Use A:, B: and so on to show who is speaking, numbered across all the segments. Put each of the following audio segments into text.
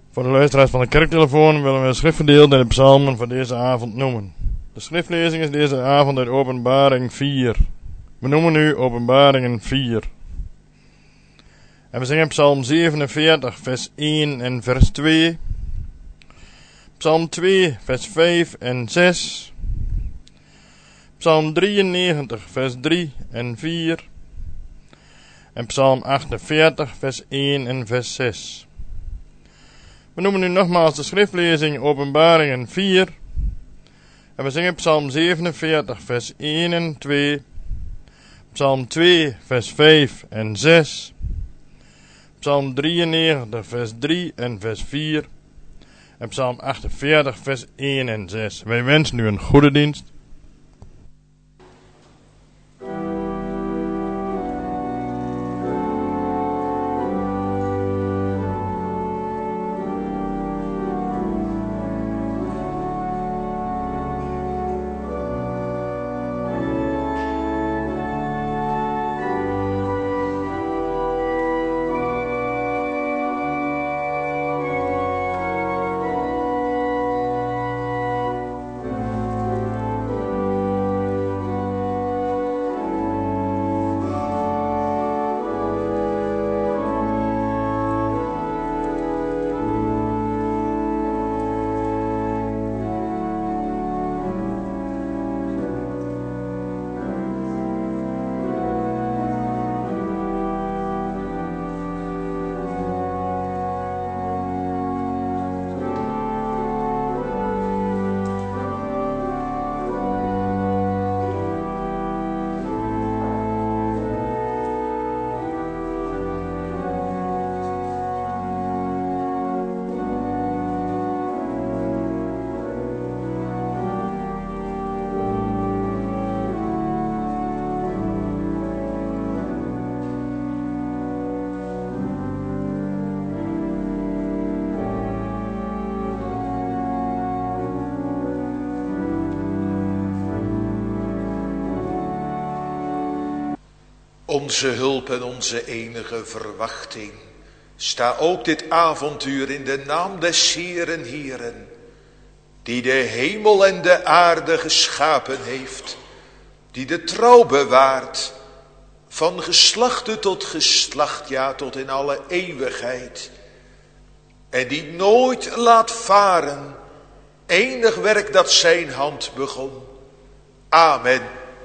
A: Voor de luisteraars van de kerktelefoon willen we een schriftgedeelte in de psalmen voor deze avond noemen. De schriftlezing is deze avond uit Openbaring 4. We noemen nu Openbaringen 4. En we zingen Psalm 47, vers 1 en vers 2. Psalm 2, vers 5 en 6. Psalm 93, vers 3 en 4. En Psalm 48, vers 1 en vers 6. We noemen nu nogmaals de schriftlezing Openbaringen 4. En we zingen Psalm 47, vers 1 en 2. Psalm 2, vers 5 en 6. Psalm 93, vers 3 en vers 4. En Psalm 48, vers 1 en 6. Wij wensen u een goede dienst.
B: Onze hulp en onze enige verwachting. Sta ook dit avontuur in de naam des Heeren Heeren, die de hemel en de aarde geschapen heeft, die de trouw bewaart, van geslachte tot geslacht, ja tot in alle eeuwigheid, en die nooit laat varen enig werk dat zijn hand begon. Amen.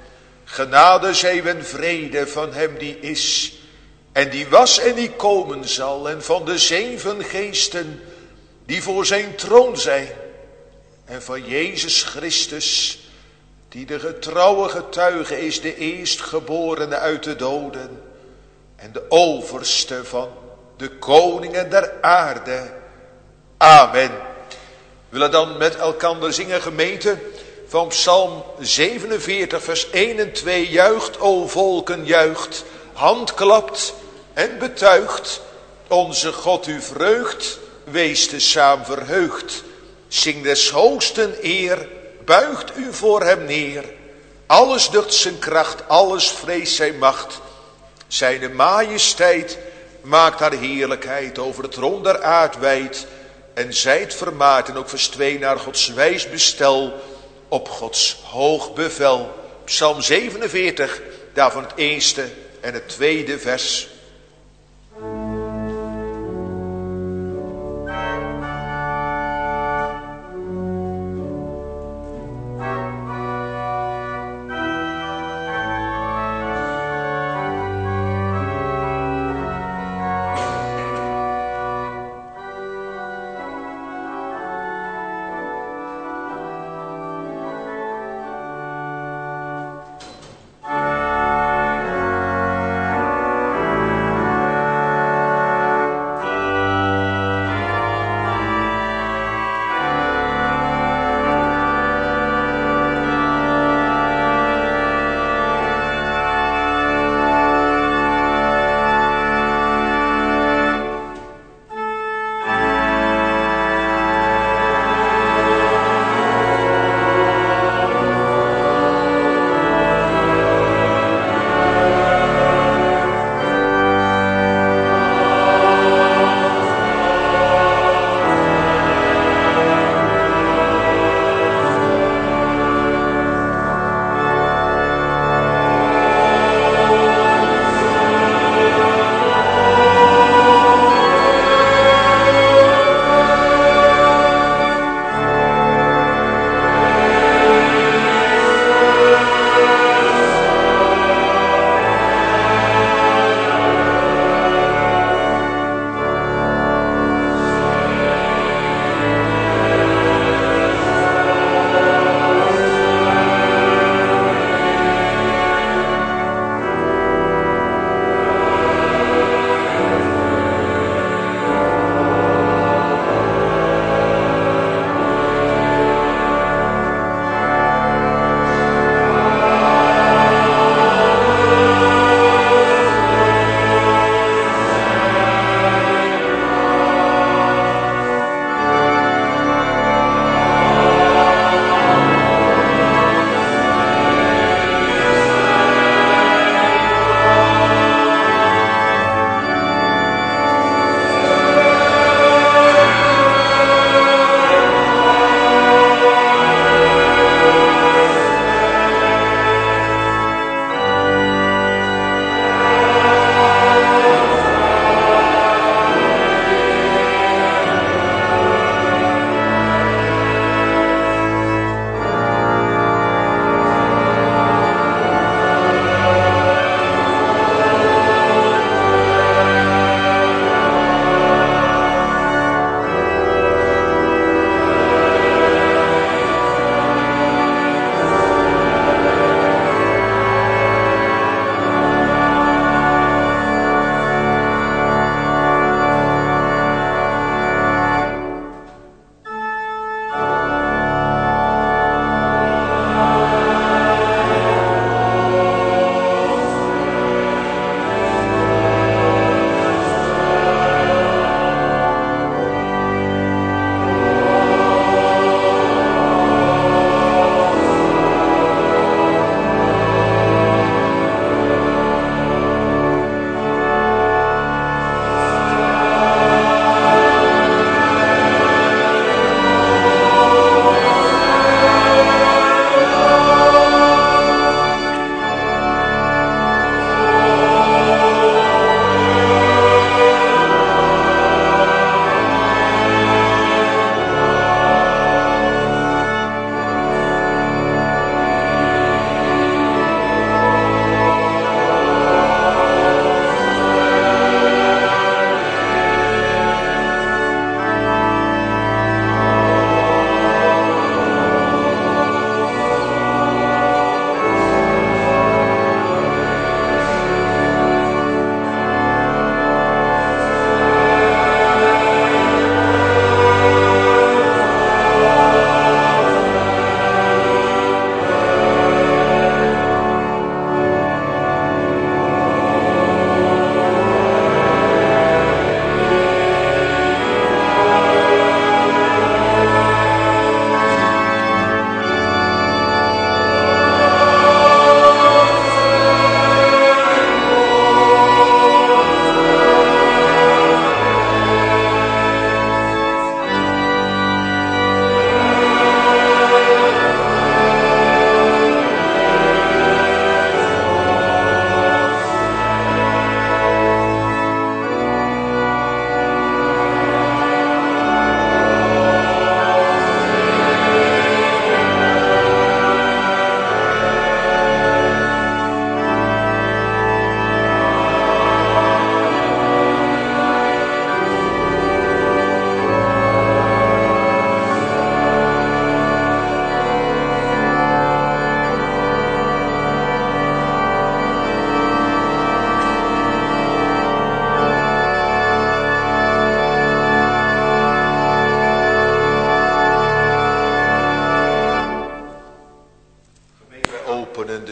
B: Genade zij en vrede van hem die is en die was en die komen zal, en van de 7 geesten die voor zijn troon zijn, en van Jezus Christus die de getrouwe getuige is, de eerstgeborene uit de doden en de overste van de koningen der aarde. Amen. We willen dan met elkander zingen, gemeente, van Psalm 47, vers 1 en 2. Juicht, o volken, juicht, handklapt en betuigt. Onze God u vreugd, wees te saam verheugd. Zing des hoogsten eer, buigt u voor hem neer. Alles ducht zijn kracht, alles vreest zijn macht. Zijne majesteit maakt haar heerlijkheid over het rond der aard wijd. En zijt vermaard en ook vers 2 naar Gods wijs bestel, op Gods hoog bevel. Psalm 47, daarvan het eerste en het tweede vers.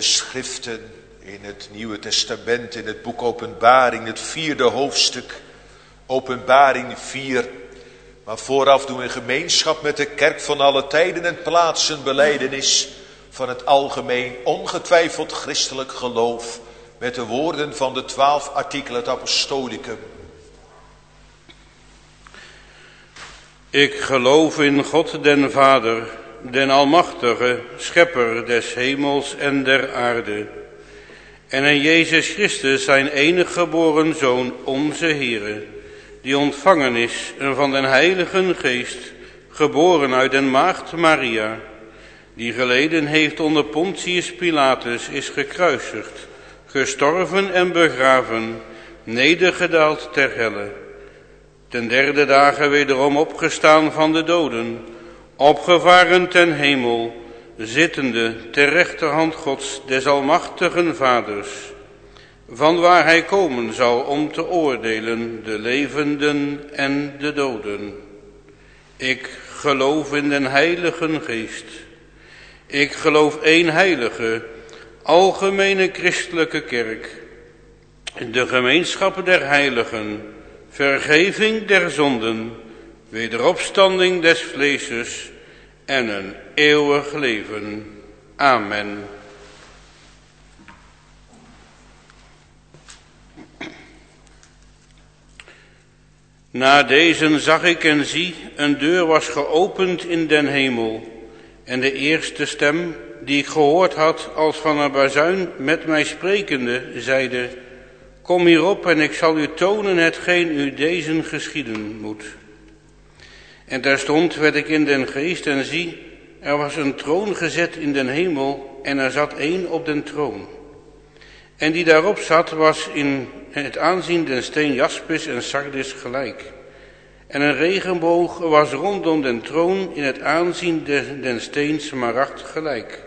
B: de schriften in het Nieuwe Testament, in het boek Openbaring, het 4e hoofdstuk, Openbaring 4. Maar vooraf doen we in gemeenschap met de kerk van alle tijden en plaatsen belijdenis van het algemeen ongetwijfeld christelijk geloof met de woorden van de 12 artikelen het apostolicum.
C: Ik geloof in God den Vader, den Almachtige, Schepper des hemels en der aarde, en in Jezus Christus zijn enige geboren Zoon, onze Heere, die ontvangen is van den Heiligen Geest, geboren uit den maagd Maria, die geleden heeft onder Pontius Pilatus, is gekruisigd, gestorven en begraven, nedergedaald ter helle, ten 3e dagen wederom opgestaan van de doden, opgevaren ten hemel, zittende ter rechterhand Gods des almachtigen Vaders, vanwaar hij komen zal om te oordelen de levenden en de doden. Ik geloof in den Heiligen Geest. Ik geloof één heilige, algemene christelijke kerk, de gemeenschap der heiligen, vergeving der zonden, wederopstanding des vleeses en een eeuwig leven. Amen. Na deze zag ik en zie, een deur was geopend in den hemel, en de eerste stem, die ik gehoord had als van een bazuin met mij sprekende, zeide: Kom hierop en ik zal u tonen hetgeen u dezen geschieden moet. En terstond werd ik in den geest en zie, er was een troon gezet in den hemel en er zat één op den troon. En die daarop zat was in het aanzien den steen jaspis en sardis gelijk. En een regenboog was rondom den troon in het aanzien den steen smaragd gelijk.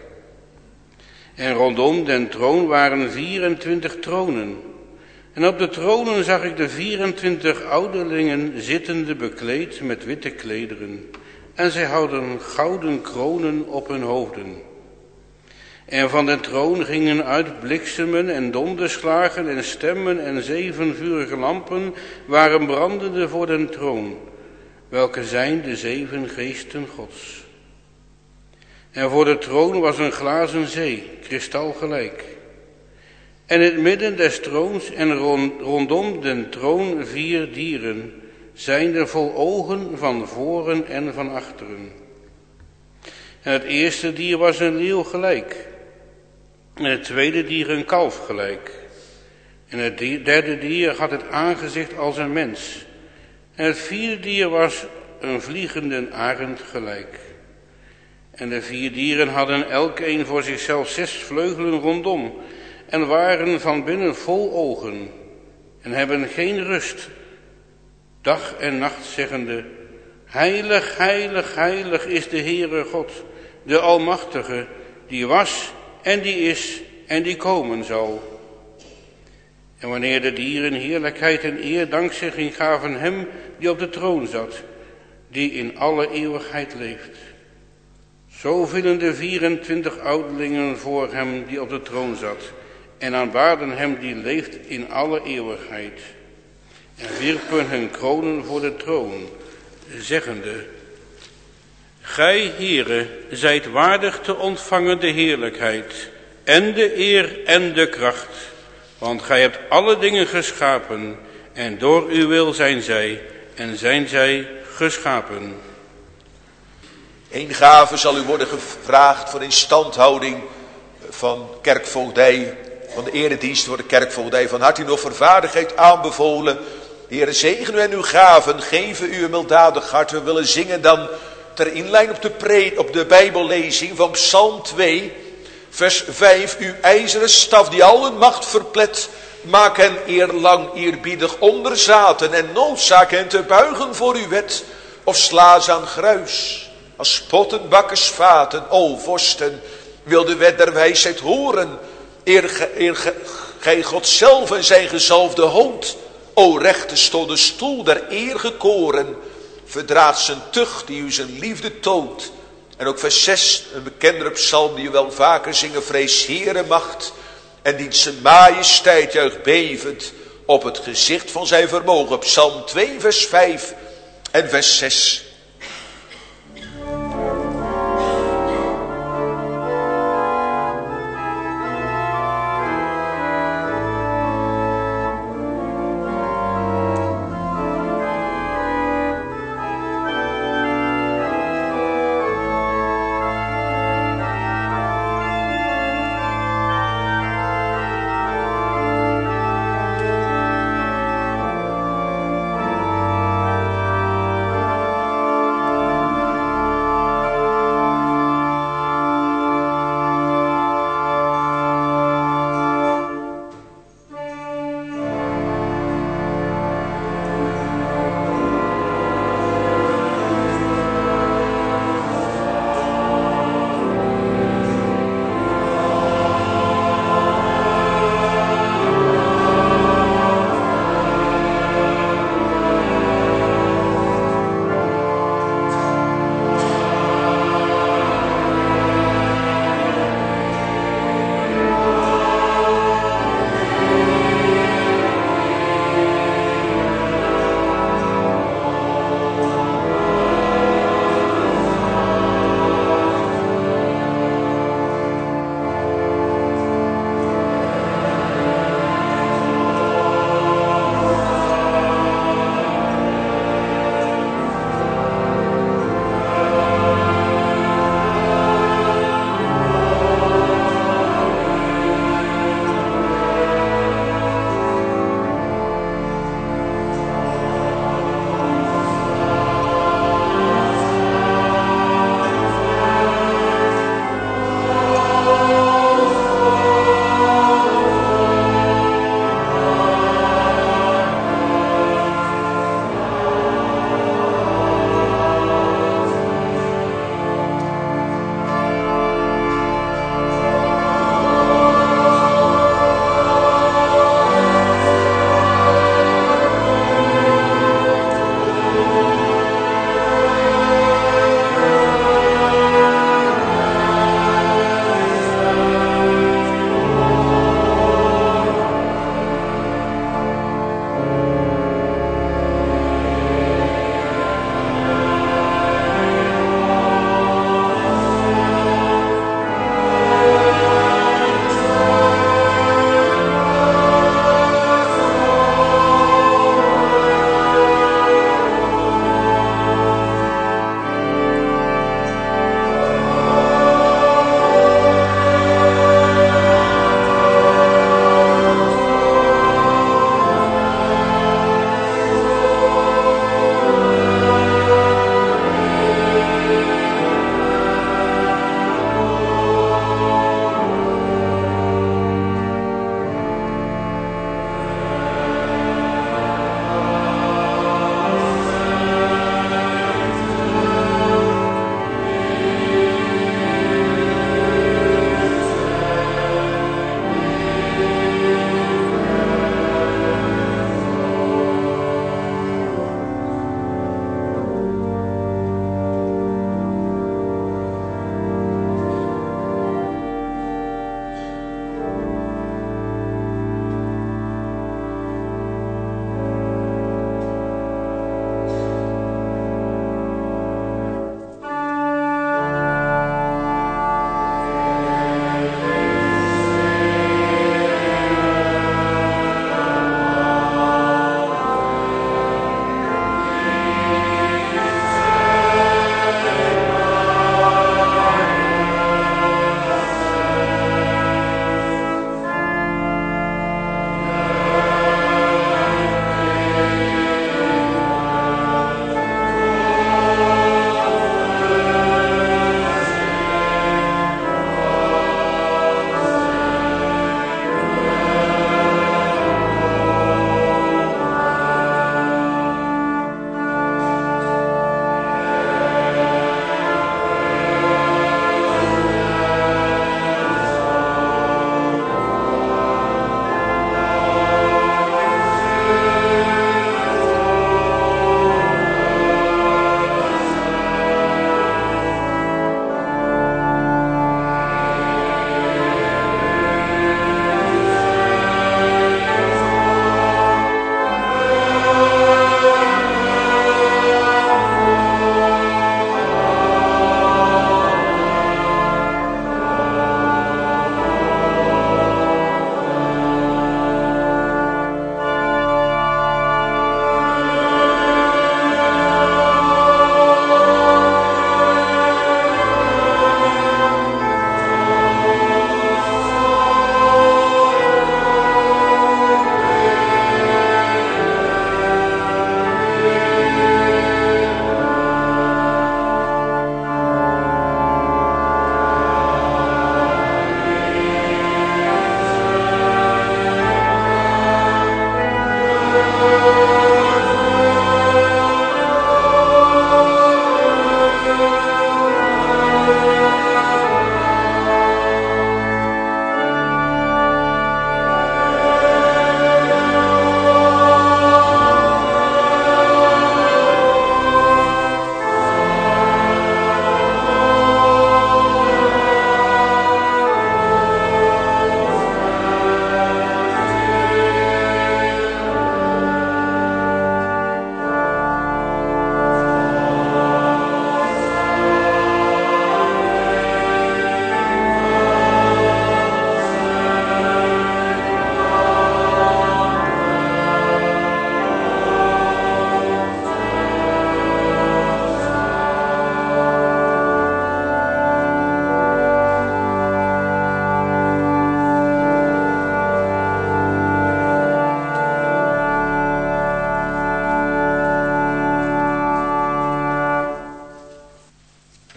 C: En rondom den troon waren 24 tronen. En op de tronen zag ik de 24 ouderlingen zittende bekleed met witte klederen. En zij hadden gouden kronen op hun hoofden. En van de troon gingen uit bliksemen en donderslagen en stemmen en 7 vurige lampen waren brandende voor den troon, welke zijn de 7 geesten Gods. En voor de troon was een glazen zee, kristalgelijk. En in het midden des troons en rondom den troon 4 dieren, zijnde vol ogen van voren en van achteren. En het eerste dier was een leeuw gelijk. En het tweede dier een kalf gelijk. En het derde dier had het aangezicht als een mens. En het vierde dier was een vliegende arend gelijk. En de 4 dieren hadden elk een voor zichzelf 6 vleugelen rondom. En waren van binnen vol ogen. En hebben geen rust. Dag en nacht zeggende: Heilig, heilig, heilig is de Heere God, de Almachtige, die was en die is en die komen zal. En wanneer de dieren heerlijkheid en eer dankzegging gaven hem die op de troon zat, die in alle eeuwigheid leeft. Zo vielen de 24 ouderlingen voor hem die op de troon zat, en aanbaden hem die leeft in alle eeuwigheid. En wierpen hun kronen voor de troon, zeggende: Gij, Heere, zijt waardig te ontvangen de heerlijkheid, en de eer en de kracht, want gij hebt alle dingen geschapen, en door uw wil zijn zij, en zijn zij geschapen.
B: Eén gave zal u worden gevraagd voor instandhouding van kerkvoogdij, van de eredienst voor de kerkvoogdij. Van harte nog vervaardigheid aanbevolen. De Heere zegene u en uw gaven, geven u een milddadig hart. We willen zingen dan ter inleiding op de Bijbellezing van Psalm 2, vers 5. Uw ijzeren staf die alle macht verplet, maak hen eerlang eerbiedig onderzaten en noodzaak hen te buigen voor uw wet, of sla ze aan gruis. Als spotten bakkers vaten, o vorsten, wil de wet der wijsheid horen, eer gij God zelf en zijn gezalfde hoont. O rechte stond de stoel der eer gekoren, verdraad zijn tucht die u zijn liefde toont, En ook vers 6, een bekendere psalm die je wel vaker zingen. Vrees Heere macht en dient zijn majesteit juicht bevend op het gezicht van zijn vermogen. Psalm 2 vers 5 en vers 6.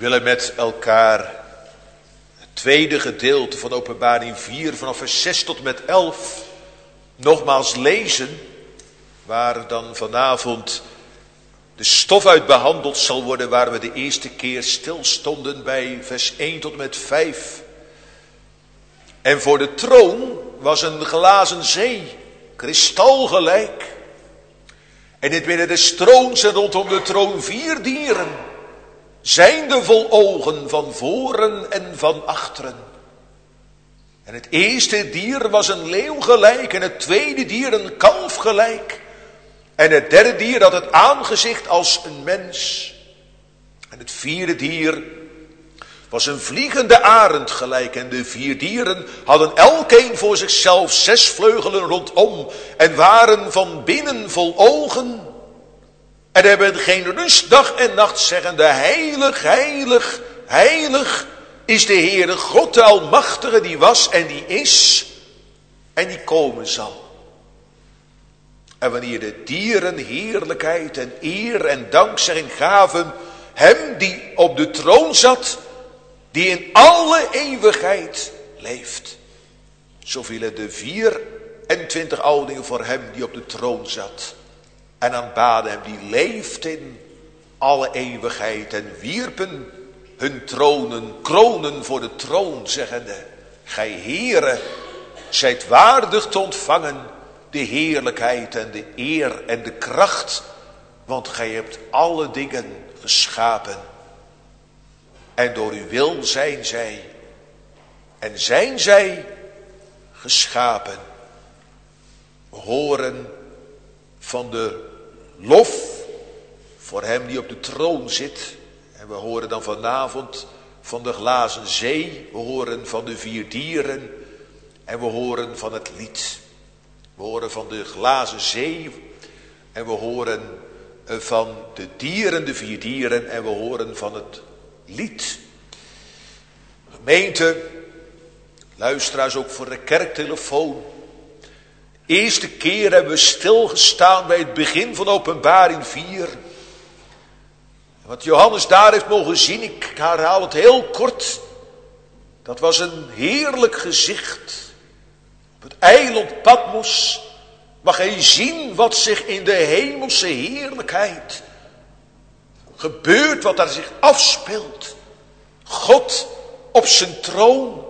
B: willen met elkaar het tweede gedeelte van Openbaring 4 vanaf vers 6 tot met 11 nogmaals lezen, waar dan vanavond de stof uit behandeld zal worden, waar we de eerste keer stilstonden bij vers 1 tot met 5. En voor de troon was een glazen zee, kristalgelijk. En in het midden des troons en rondom de troon 4 dieren, zijnde vol ogen van voren en van achteren. En het eerste dier was een leeuw gelijk, en het tweede dier een kalf gelijk. En het derde dier had het aangezicht als een mens. En het vierde dier was een vliegende arend gelijk. En de 4 dieren hadden elkeen voor zichzelf 6 vleugelen rondom. En waren van binnen vol ogen. En hebben geen rust dag en nacht, zeggende: heilig, heilig, heilig is de Heere God, de Almachtige, die was en die is en die komen zal. En wanneer de dieren heerlijkheid en eer en dankzegging gaven hem die op de troon zat, die in alle eeuwigheid leeft, zo vielen de 24 ouderlingen voor hem die op de troon zat en aanbaden hem die leeft in alle eeuwigheid, en wierpen hun kronen voor de troon, zeggende: gij Heere, zijt waardig te ontvangen de heerlijkheid en de eer en de kracht, want gij hebt alle dingen geschapen. En door uw wil zijn zij geschapen. We horen van de lof voor hem die op de troon zit. En we horen dan vanavond van de glazen zee. We horen van de 4 dieren. En we horen van het lied. We horen van de glazen zee. En we horen van de dieren, de 4 dieren. En we horen van het lied. Gemeente, luisteraars ook voor de kerktelefoon. Eerste keer hebben we stilgestaan bij het begin van Openbaring 4. Wat Johannes daar heeft mogen zien, ik herhaal het heel kort. Dat was een heerlijk gezicht. Op het eiland Patmos mag hij zien wat zich in de hemelse heerlijkheid gebeurt, wat daar zich afspeelt. God op zijn troon.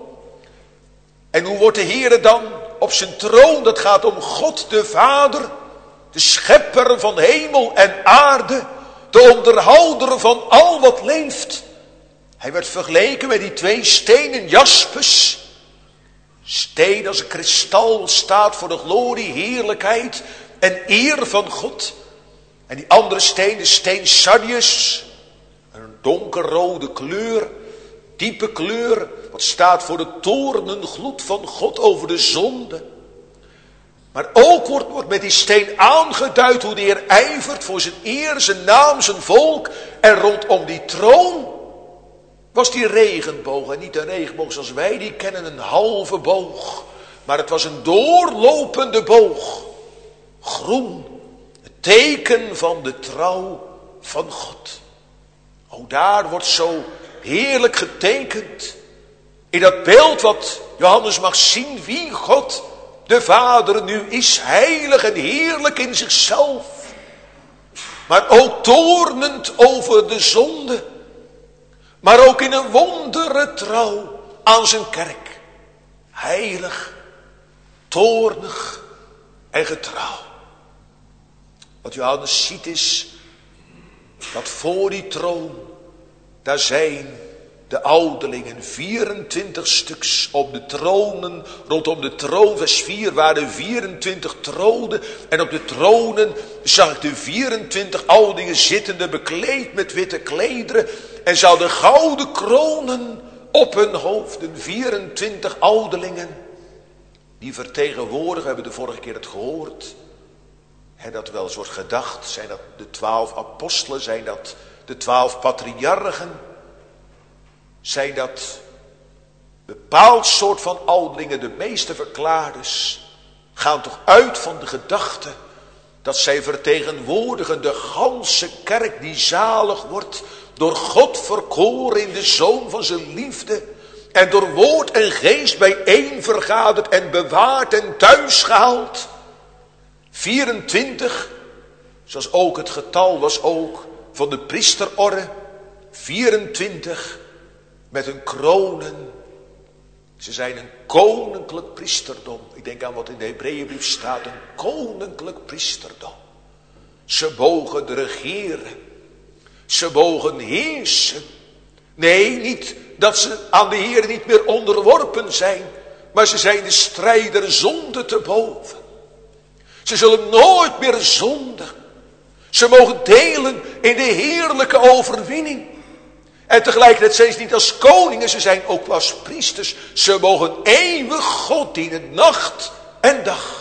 B: En hoe wordt de Heere dan op zijn troon? Dat gaat om God de Vader, de schepper van hemel en aarde, de onderhouder van al wat leeft. Hij werd vergeleken met die 2 stenen jaspis. Steen als een kristal staat voor de glorie, heerlijkheid en eer van God. En die andere steen, de steen sardius, een donkerrode kleur, diepe kleur, wat staat voor de toornengloed van God over de zonde. Maar ook wordt met die steen aangeduid hoe de Heer ijvert voor zijn eer, zijn naam, zijn volk. En rondom die troon was die regenboog. En niet een regenboog zoals wij die kennen, een halve boog. Maar het was een doorlopende boog. Groen, het teken van de trouw van God. O, daar wordt zo heerlijk getekend. In dat beeld wat Johannes mag zien, wie God de Vader nu is, heilig en heerlijk in zichzelf. Maar ook toornend over de zonde. Maar ook in een wondere trouw aan zijn kerk. Heilig, toornig en getrouw. Wat Johannes ziet is dat voor die troon, daar zijn de ouderlingen, 24 stuks op de tronen, rondom de troon, vers 4, waren 24 tronen. En op de tronen zag ik de 24 ouderlingen zittende, bekleed met witte klederen. En ze hadden gouden kronen op hun hoofden, 24 ouderlingen. Die vertegenwoordigen, hebben de vorige keer het gehoord. En dat wel eens wordt gedacht, zijn dat de 12 apostelen, zijn dat de 12 patriarchen. Zijn dat bepaald soort van ouderlingen, de meeste verklaarders, gaan toch uit van de gedachte dat zij vertegenwoordigen de ganse kerk die zalig wordt door God verkoren in de zoon van zijn liefde, en door woord en geest bijeen vergaderd en bewaard en thuis gehaald. 24, zoals ook het getal was ook van de priesterorde. 24 met hun kronen. Ze zijn een koninklijk priesterdom. Ik denk aan wat in de Hebreeënbrief staat. Een koninklijk priesterdom. Ze mogen regeren. Ze mogen heersen. Nee, niet dat ze aan de Heer niet meer onderworpen zijn. Maar ze zijn de strijder zonde te boven. Ze zullen nooit meer zondigen. Ze mogen delen in de heerlijke overwinning. En tegelijkertijd zijn ze niet als koningen, ze zijn ook als priesters. Ze mogen eeuwig God dienen, nacht en dag.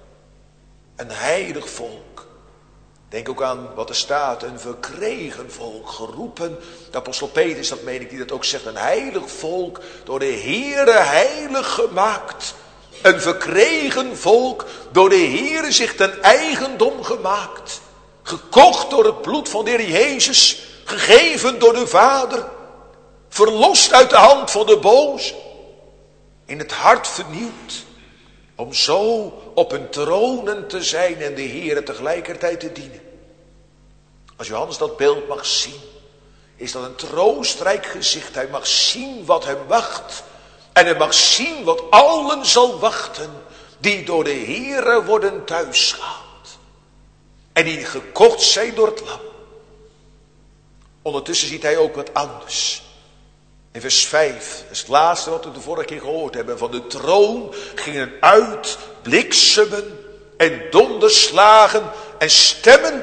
B: Een heilig volk. Denk ook aan wat er staat, een verkregen volk, geroepen. De apostel Petrus, dat meen ik, die dat ook zegt. Een heilig volk, door de Heere heilig gemaakt. Een verkregen volk, door de Heere zich ten eigendom gemaakt. Gekocht door het bloed van de Heer Jezus. Gegeven door de Vader. Verlost uit de hand van de boze. In het hart vernieuwd. Om zo op hun tronen te zijn en de Heere tegelijkertijd te dienen. Als Johannes dat beeld mag zien, is dat een troostrijk gezicht. Hij mag zien wat hem wacht. En hij mag zien wat allen zal wachten, die door de Heere worden thuisgehaald. En die gekocht zijn door het lam. Ondertussen ziet hij ook wat anders. In vers 5, dat is het laatste wat we de vorige keer gehoord hebben. Van de troon gingen uit bliksemen en donderslagen en stemmen.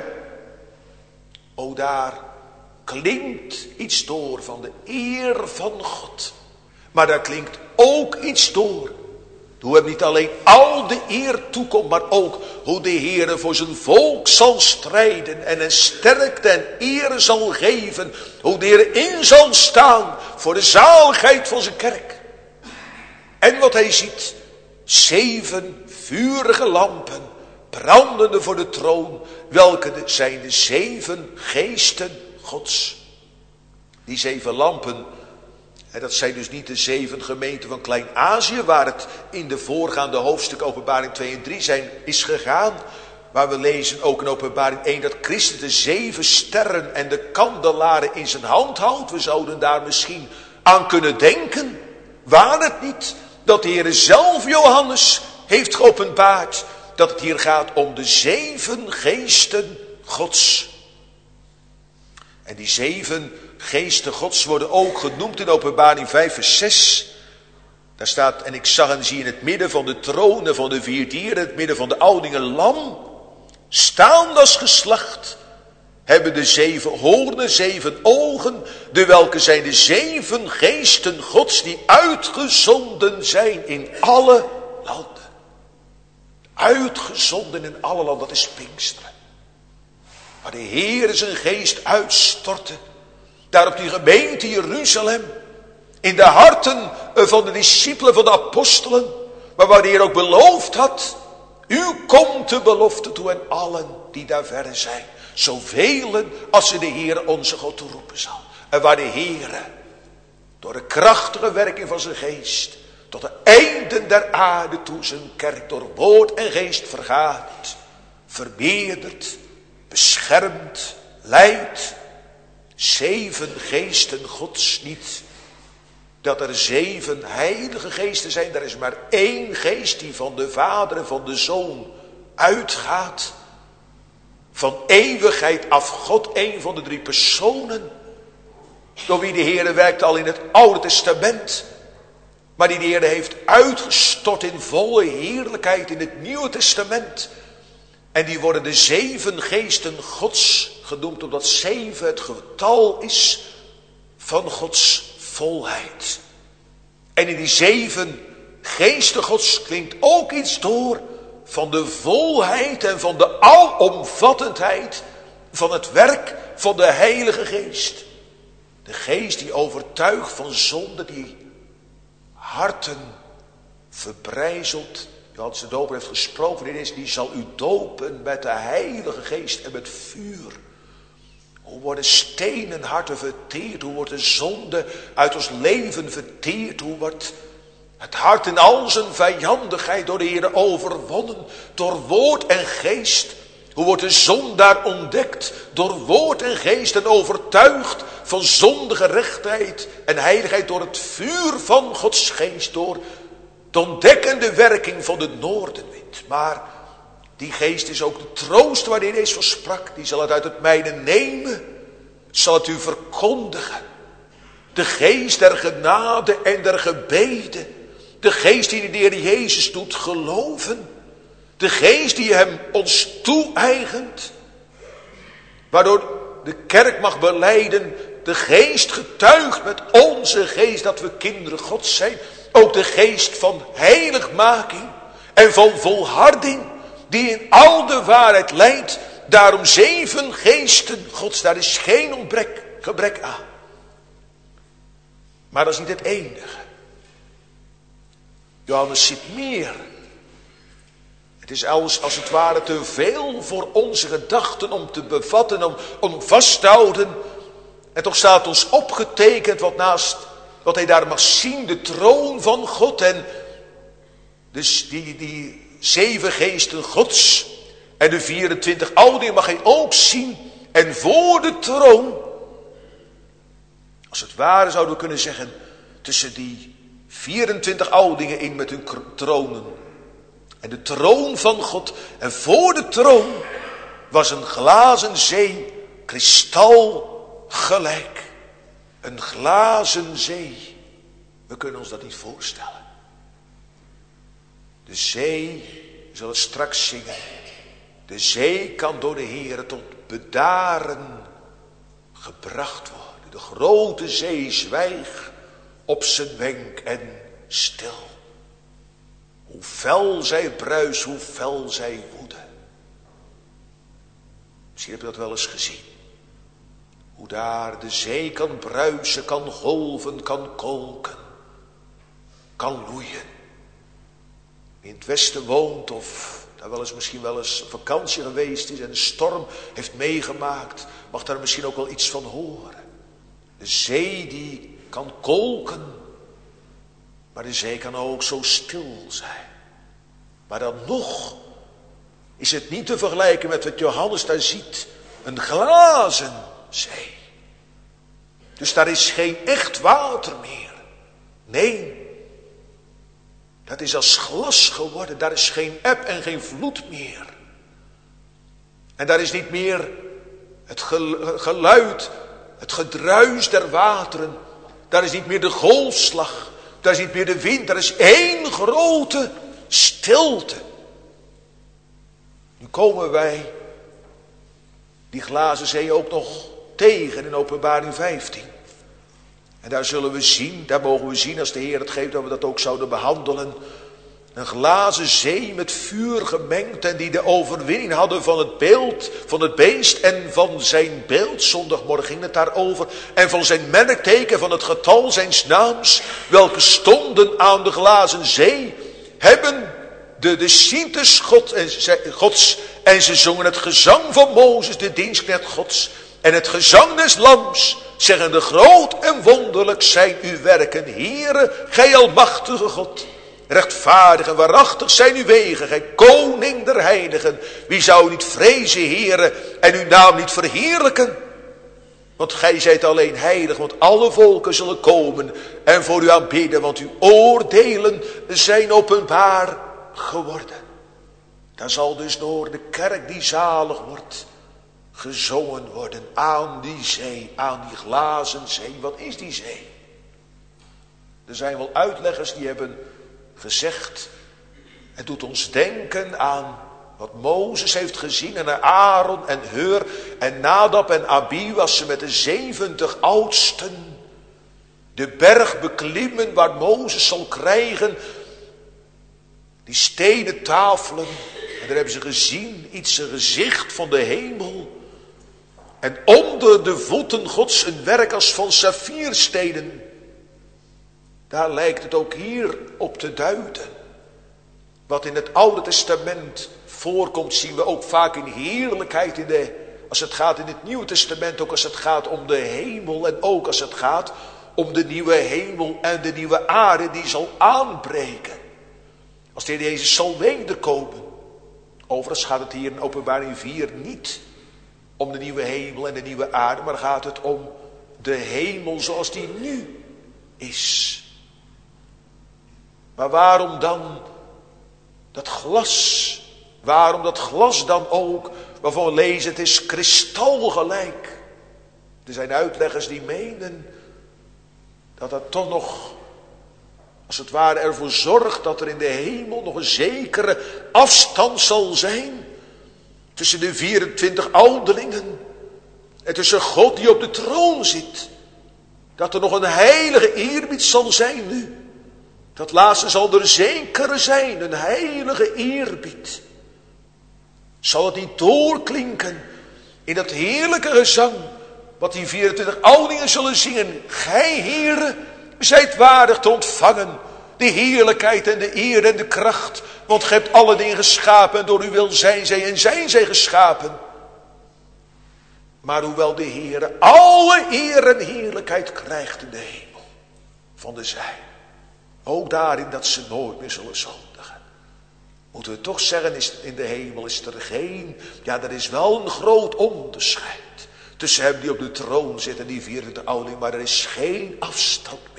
B: O, daar klinkt iets door van de eer van God. Maar daar klinkt ook iets door. Hoe hem niet alleen al de eer toekomt, maar ook hoe de Heere voor zijn volk zal strijden en een sterkte en eer zal geven. Hoe de Heere in zal staan voor de zaligheid van zijn kerk. En wat hij ziet, 7 vurige lampen brandende voor de troon, welke zijn de 7 geesten Gods. Die 7 lampen, en dat zijn dus niet de 7 gemeenten van Klein-Azië, waar het in de voorgaande hoofdstuk Openbaring 2 en 3 is gegaan. Maar we lezen ook in Openbaring 1 dat Christus de 7 sterren en de kandelaren in zijn hand houdt. We zouden daar misschien aan kunnen denken. Waar het niet dat de Heer zelf Johannes heeft geopenbaard dat het hier gaat om de 7 geesten Gods. En die 7 geesten Gods worden ook genoemd in Openbaring 5 vers 6. Daar staat, en ik zag en zie in het midden van de tronen van de 4 dieren, in het midden van de oudingen lam, staand als geslacht, hebben de 7 hoornen, 7 ogen, de welke zijn de 7 geesten Gods die uitgezonden zijn in alle landen. Uitgezonden in alle landen, dat is Pinksteren. Waar de Heer zijn geest uitstortte. Daar op die gemeente Jeruzalem. In de harten van de discipelen, van de apostelen. Maar waar de Heer ook beloofd had. U komt de belofte toe en allen die daar verre zijn. Zoveel als ze de Heer onze God toeroepen zal. En waar de Heer door de krachtige werking van zijn geest tot de einden der aarde toe zijn kerk door woord en geest vergaat. Vermeerdert, beschermt, leidt. 7 geesten Gods, niet dat er 7 heilige geesten zijn. Er is maar 1 geest die van de Vader en van de Zoon uitgaat. Van eeuwigheid af God, 1 van de 3 personen. Door wie de Heer werkt al in het Oude Testament. Maar die de Heer heeft uitgestort in volle heerlijkheid in het Nieuwe Testament. En die worden de 7 geesten Gods genoemd, omdat 7 het getal is van Gods volheid. En in die 7 geesten Gods klinkt ook iets door van de volheid en van de alomvattendheid van het werk van de Heilige Geest. De Geest die overtuigt van zonde, die harten verbrijzelt. Johannes de Doper heeft gesproken, die zal u dopen met de Heilige Geest en met vuur. Hoe worden stenen harten verteerd? Hoe wordt de zonde uit ons leven verteerd? Hoe wordt het hart in al zijn vijandigheid door de Heer overwonnen? Door woord en geest. Hoe wordt de zondaar ontdekt? Door woord en geest en overtuigd van zondige rechtheid en heiligheid door het vuur van Gods geest. Door de ontdekkende werking van de noordenwind. Maar die geest is ook de troost waarin Jezus van sprak. Die zal het uit het mijne nemen. Zal het u verkondigen. De geest der genade en der gebeden. De geest die de Heer Jezus doet geloven. De geest die hem ons toe-eigent. Waardoor de kerk mag belijden. De geest getuigt met onze geest dat we kinderen Gods zijn. Ook de geest van heiligmaking en van volharding. Die in al de waarheid leidt. Daarom 7 geesten Gods. Daar is geen gebrek aan. Maar dat is niet het enige. Johannes ziet meer. Het is als het ware te veel voor onze gedachten om te bevatten, om vast te houden. En toch staat ons opgetekend wat hij daar mag zien, de troon van God. En dus die 7 geesten Gods en de 24 oudingen mag hij ook zien. En voor de troon, als het ware zouden we kunnen zeggen, tussen die 24 oudingen in met hun tronen. En de troon van God. En voor de troon was een glazen zee, kristal gelijk. Een glazen zee. We kunnen ons dat niet voorstellen. De zee, we zullen straks zingen. De zee kan door de Heer tot bedaren gebracht worden. De grote zee zwijgt op zijn wenk en stil. Hoe fel zij bruist, hoe fel zij woede. Misschien heb je dat wel eens gezien. Hoe daar de zee kan bruisen, kan golven, kan kolken. Kan loeien. Wie in het westen woont of daar misschien wel eens vakantie geweest is en een storm heeft meegemaakt, mag daar misschien ook wel iets van horen. De zee die kan kolken. Maar de zee kan ook zo stil zijn. Maar dan nog is het niet te vergelijken met wat Johannes daar ziet. Een glazen zee. Dus daar is geen echt water meer. Nee. Dat is als glas geworden. Daar is geen eb en geen vloed meer. En daar is niet meer het geluid, het gedruis der wateren. Daar is niet meer de golfslag. Daar is niet meer de wind, daar is één grote stilte. Nu komen wij die glazen zee ook nog tegen in Openbaring 15. En daar zullen we zien, daar mogen we zien als de Heer het geeft dat we dat ook zouden behandelen. Een glazen zee met vuur gemengd en die de overwinning hadden van het beeld, van het beest en van zijn beeld. Zondagmorgen ging het daarover. En van zijn merkteken, van het getal zijns naams, welke stonden aan de glazen zee, hebben de discipelen Gods en ze zongen het gezang van Mozes, de dienstknecht Gods, en het gezang des lams, zeggende groot en wonderlijk zijn uw werken, Heere, gij almachtige God. Rechtvaardig en waarachtig zijn uw wegen, gij koning der heiligen. Wie zou u niet vrezen, Heere, en uw naam niet verheerlijken? Want gij zijt alleen heilig, want alle volken zullen komen en voor u aanbidden, want uw oordelen zijn openbaar geworden. Daar zal dus door de kerk die zalig wordt, gezongen worden aan die zee, aan die glazen zee. Wat is die zee? Er zijn wel uitleggers die hebben gezegd, het doet ons denken aan wat Mozes heeft gezien en Aaron en Hur en Nadab en Abihu als ze met de 70 oudsten de berg beklimmen waar Mozes zal krijgen die stenen tafelen. En daar hebben ze gezien, iets een gezicht van de hemel. En onder de voeten Gods een werk als van saffierstenen. Daar lijkt het ook hier op te duiden. Wat in het Oude Testament voorkomt, zien we ook vaak in heerlijkheid in de als het gaat in het Nieuwe Testament, ook als het gaat om de hemel en ook als het gaat om de nieuwe hemel en de nieuwe aarde die zal aanbreken. Als de Heer Jezus zal wederkomen. Overigens gaat het hier in Openbaring 4 niet om de nieuwe hemel en de nieuwe aarde, maar gaat het om de hemel zoals die nu is. Maar waarom dan dat glas? Waarom dat glas dan ook, waarvan we lezen het is kristalgelijk? Er zijn uitleggers die menen dat dat toch nog, als het ware, ervoor zorgt dat er in de hemel nog een zekere afstand zal zijn tussen de 24 ouderlingen en tussen God die op de troon zit. Dat er nog een heilige eerbied zal zijn nu. Dat laatste zal er zeker zijn, een heilige eerbied. Zal het niet doorklinken in dat heerlijke gezang wat die 24 ouderlingen zullen zingen. Gij, Heere, zijt waardig te ontvangen de heerlijkheid en de eer en de kracht. Want gij hebt alle dingen geschapen en door uw wil zijn zij geschapen. Maar hoewel de Heere alle eer en heerlijkheid krijgt in de hemel van de zijn. Ook daarin dat ze nooit meer zullen zondigen. Moeten we toch zeggen, in de hemel is er geen, ja, er is wel een groot onderscheid tussen hem die op de troon zit en die 24 ouderling, maar er is geen afstand meer.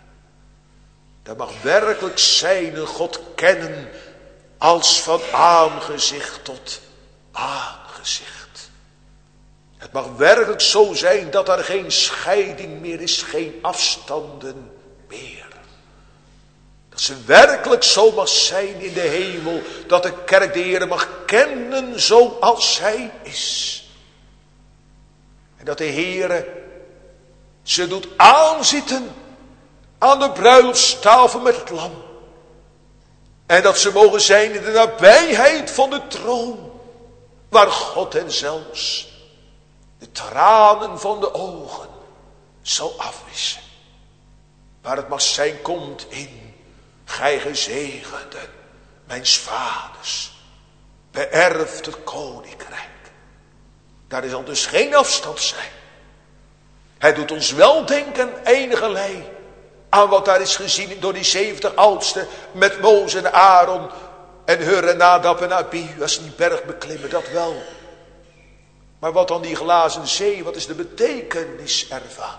B: Dat mag werkelijk zijn een God kennen als van aangezicht tot aangezicht. Het mag werkelijk zo zijn dat er geen scheiding meer is, geen afstanden meer. Dat ze werkelijk zo mag zijn in de hemel, dat de kerk de Heer mag kennen zoals hij is. En dat de Heer ze doet aanzitten aan de bruiloftstafel met het lam. En dat ze mogen zijn in de nabijheid van de troon, waar God hen zelfs de tranen van de ogen zal afwissen. Waar het mag zijn komt in, gij gezegenden, mijns vaders, beërft het koninkrijk. Daar zal dus geen afstand zijn. Hij doet ons wel denken enigerlei aan wat daar is gezien door die 70 oudsten met Mozes en Aaron en Hur en Nadab en Abihu als die berg beklimmen, dat wel. Maar wat dan die glazen zee, wat is de betekenis ervan?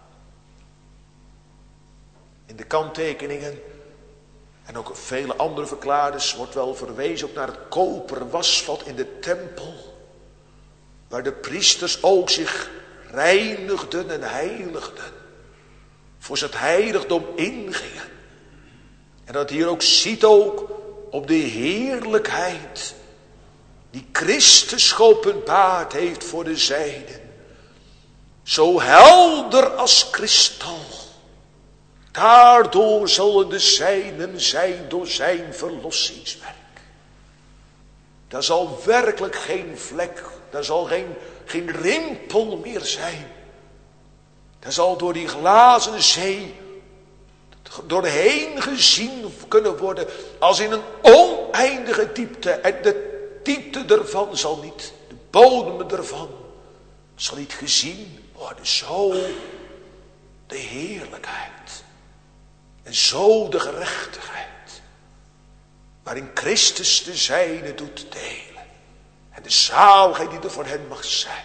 B: In de kanttekeningen en ook vele andere verklaarders wordt wel verwezen ook naar het koperen wasvat in de tempel, waar de priesters ook zich reinigden en heiligden, voor ze het heiligdom ingingen. En dat hier ook ziet ook op de heerlijkheid die Christus geopenbaard heeft voor de zijden. Zo helder als kristal. Daardoor zullen de zijnen zijn door zijn verlossingswerk. Daar zal werkelijk geen vlek, daar zal geen rimpel meer zijn. Daar zal door die glazen zee doorheen gezien kunnen worden als in een oneindige diepte. En de diepte ervan zal niet, de bodem ervan zal niet gezien worden. Zo de heerlijkheid en zo de gerechtigheid waarin Christus de zijne doet delen. En de zaligheid die er voor hen mag zijn.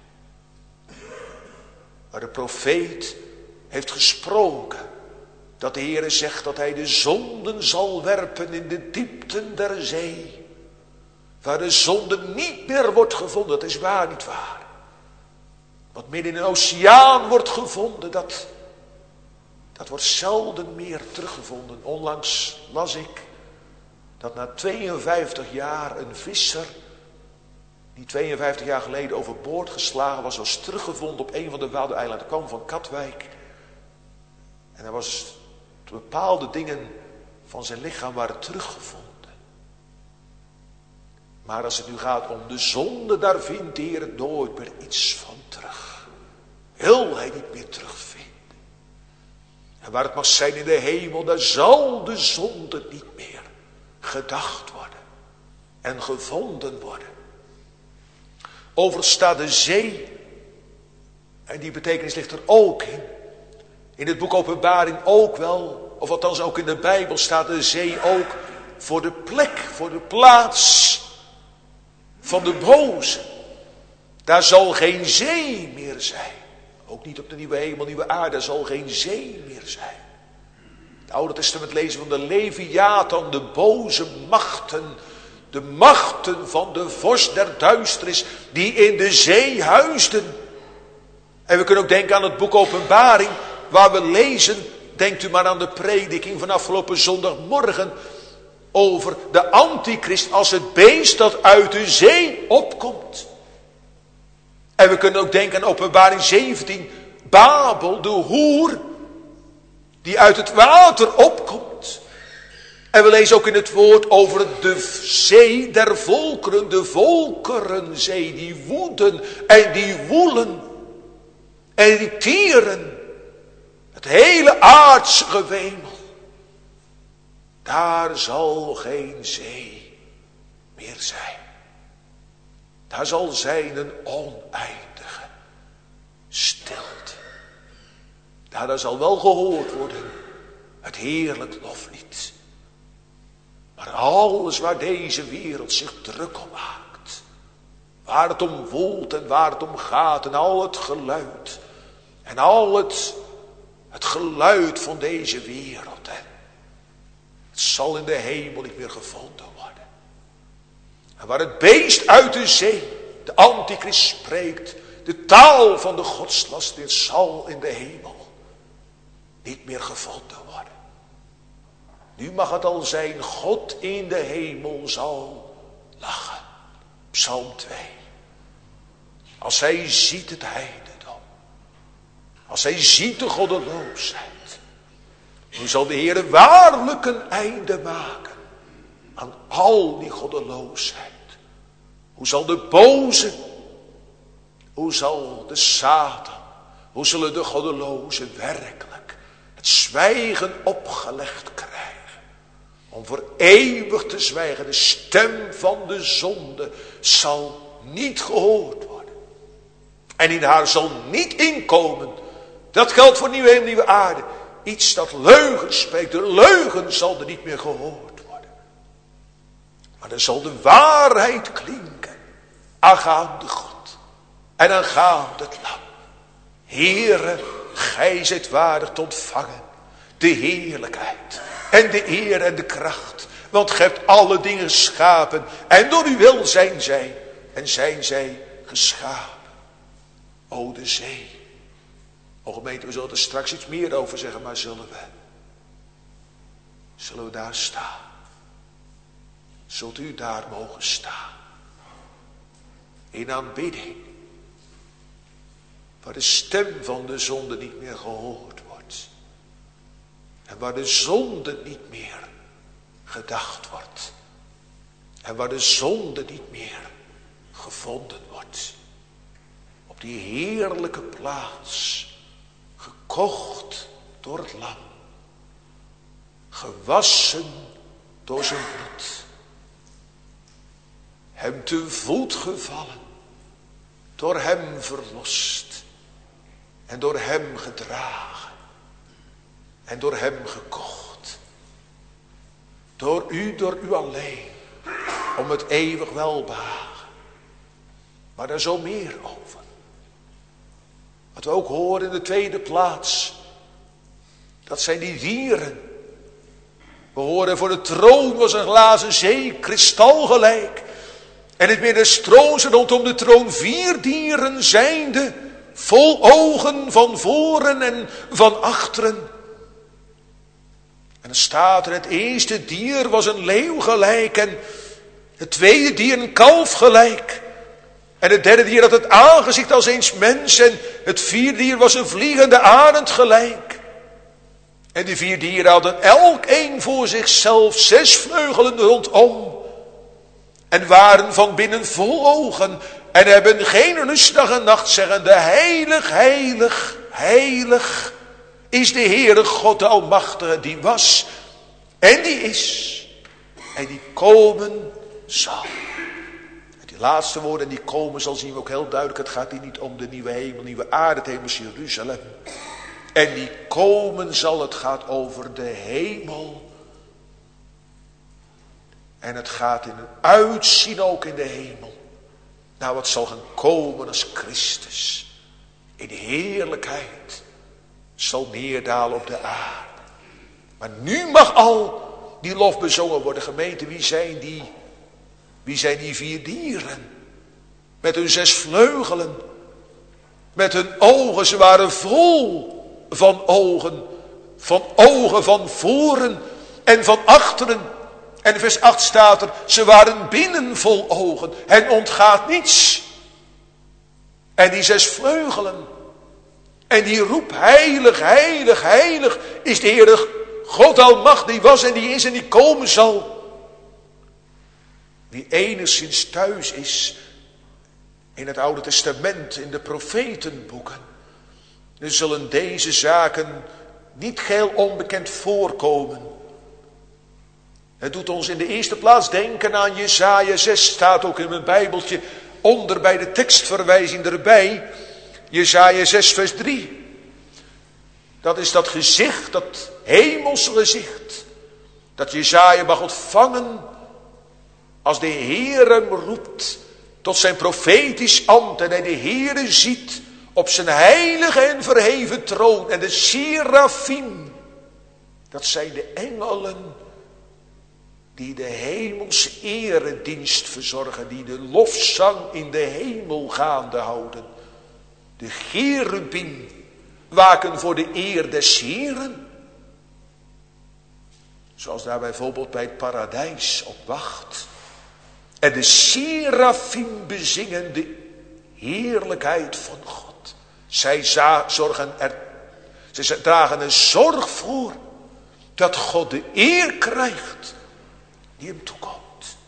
B: Waar de profeet heeft gesproken dat de Heere zegt dat hij de zonden zal werpen in de diepten der zee. Waar de zonde niet meer wordt gevonden, dat is waar niet waar. Wat midden in een oceaan wordt gevonden, dat wordt zelden meer teruggevonden. Onlangs las ik dat na 52 jaar een visser, die 52 jaar geleden overboord geslagen was teruggevonden op een van de Waddeneilanden. Kwam van Katwijk. En er was bepaalde dingen van zijn lichaam waren teruggevonden. Maar als het nu gaat om de zonde, daar vindt de Heer nooit meer iets van terug. Wil hij niet meer terugvinden. En waar het mag zijn in de hemel, daar zal de zonde niet meer gedacht worden en gevonden worden. Overigens staat de zee, en die betekenis ligt er ook in. In het boek Openbaring ook wel, of althans ook in de Bijbel staat de zee ook voor de plek, voor de plaats van de boze. Daar zal geen zee meer zijn. Ook niet op de nieuwe hemel, nieuwe aarde, daar zal geen zee meer zijn. Het Oude Testament lezen van de Leviathan, de boze machten. De machten van de vorst der duisternis die in de zee huisden. En we kunnen ook denken aan het boek Openbaring waar we lezen. Denkt u maar aan de prediking van afgelopen zondagmorgen over de antichrist als het beest dat uit de zee opkomt. En we kunnen ook denken aan Openbaring 17. Babel, de hoer die uit het water opkomt. En we lezen ook in het woord over de zee der volkeren. De volkerenzee die woeden en die woelen. En die tieren. Het hele aardse gewemel. Daar zal geen zee meer zijn. Daar zal zijn een oneindige stilte. Daar zal wel gehoord worden het heerlijk loflied. Maar alles waar deze wereld zich druk om maakt. Waar het om woelt en waar het om gaat. En al het geluid. En al het geluid van deze wereld. Het zal in de hemel niet meer gevonden worden. En waar het beest uit de zee, de antichrist spreekt. De taal van de godslastering zal in de hemel niet meer gevonden worden. Nu mag het al zijn, God in de hemel zal lachen. Psalm 2. Als hij ziet het heidendom. Als hij ziet de goddeloosheid. Nu zal de Heer waarlijk een einde maken aan al die goddeloosheid. Hoe zal de boze, hoe zal de Satan, hoe zullen de goddelozen werkelijk het zwijgen opgelegd krijgen. Om voor eeuwig te zwijgen. De stem van de zonde zal niet gehoord worden. En in haar zal niet inkomen. Dat geldt voor nieuwe hemel, nieuwe aarde. Iets dat leugen spreekt. De leugen zal er niet meer gehoord worden. Maar dan zal de waarheid klinken. Aangaande God. En aangaande het lam. Heere, gij zijt waardig te ontvangen. De heerlijkheid. En de eer en de kracht. Want gij hebt alle dingen geschapen. En door uw wil zijn zij. En zijn zij geschapen. O de zee. O gemeente, we zullen er straks iets meer over zeggen. Maar zullen we daar staan? Zult u daar mogen staan? In aanbidding. Waar de stem van de zonde niet meer gehoord wordt. En waar de zonde niet meer gedacht wordt. En waar de zonde niet meer gevonden wordt. Op die heerlijke plaats. Gekocht door het lam. Gewassen door zijn bloed. Hem te voet gevallen. Door hem verlost. En door hem gedragen. En door hem gekocht. Door u alleen. Om het eeuwig welbehagen. Maar daar zo meer over. Wat we ook horen in de tweede plaats. Dat zijn die dieren. We horen voor de troon was een glazen zee, kristalgelijk. En het midden des troons en rondom de troon 4 dieren zijnde. Vol ogen van voren en van achteren. En dan staat er, het eerste dier was een leeuw gelijk. En het tweede dier een kalf gelijk. En het derde dier had het aangezicht als eens mens. En het vierde dier was een vliegende arend gelijk. En die 4 dieren hadden elk een voor zichzelf 6 vleugelen rondom. En waren van binnen vol ogen. En hebben geen rust dag en nacht, zeggende: heilig, heilig, heilig is de Heere God de Almachtige, die was en die is en die komen zal. En Die laatste woorden die komen, zal zien we ook heel duidelijk. Het gaat hier niet om de nieuwe hemel, nieuwe aarde, het hemels Jeruzalem. En die komen zal, het gaat over de hemel. En het gaat in een uitzien ook in de hemel. Nou, wat zal gaan komen als Christus in heerlijkheid zal neerdalen op de aarde. Maar nu mag al die lof bezongen worden. Gemeente, wie zijn die 4 dieren? Met hun 6 vleugelen. Met hun ogen, ze waren vol van ogen. Van ogen van voren en van achteren. En in vers 8 staat er, ze waren binnen vol ogen. Hen ontgaat niets. En die 6 vleugelen. En die roep, heilig, heilig, heilig is de Heer God almacht, die was en die is en die komen zal. Wie enigszins thuis is in het Oude Testament, in de profetenboeken, dan zullen deze zaken niet geheel onbekend voorkomen. Het doet ons in de eerste plaats denken aan Jesaja 6, staat ook in mijn Bijbeltje onder bij de tekstverwijzing erbij. Jesaja 6 vers 3. Dat is dat gezicht, dat hemelse gezicht, dat Jesaja mag ontvangen als de Heer hem roept tot zijn profetisch ambt en hij de Heere ziet op zijn heilige en verheven troon. En de serafim, dat zijn de engelen die de hemelse eredienst verzorgen, die de lofzang in de hemel gaande houden. De cherubim waken voor de eer des Heeren. Zoals daar bijvoorbeeld bij het paradijs op wacht. En de serafim bezingen de heerlijkheid van God. Zij dragen er zorg voor dat God de eer krijgt die hem toekomt.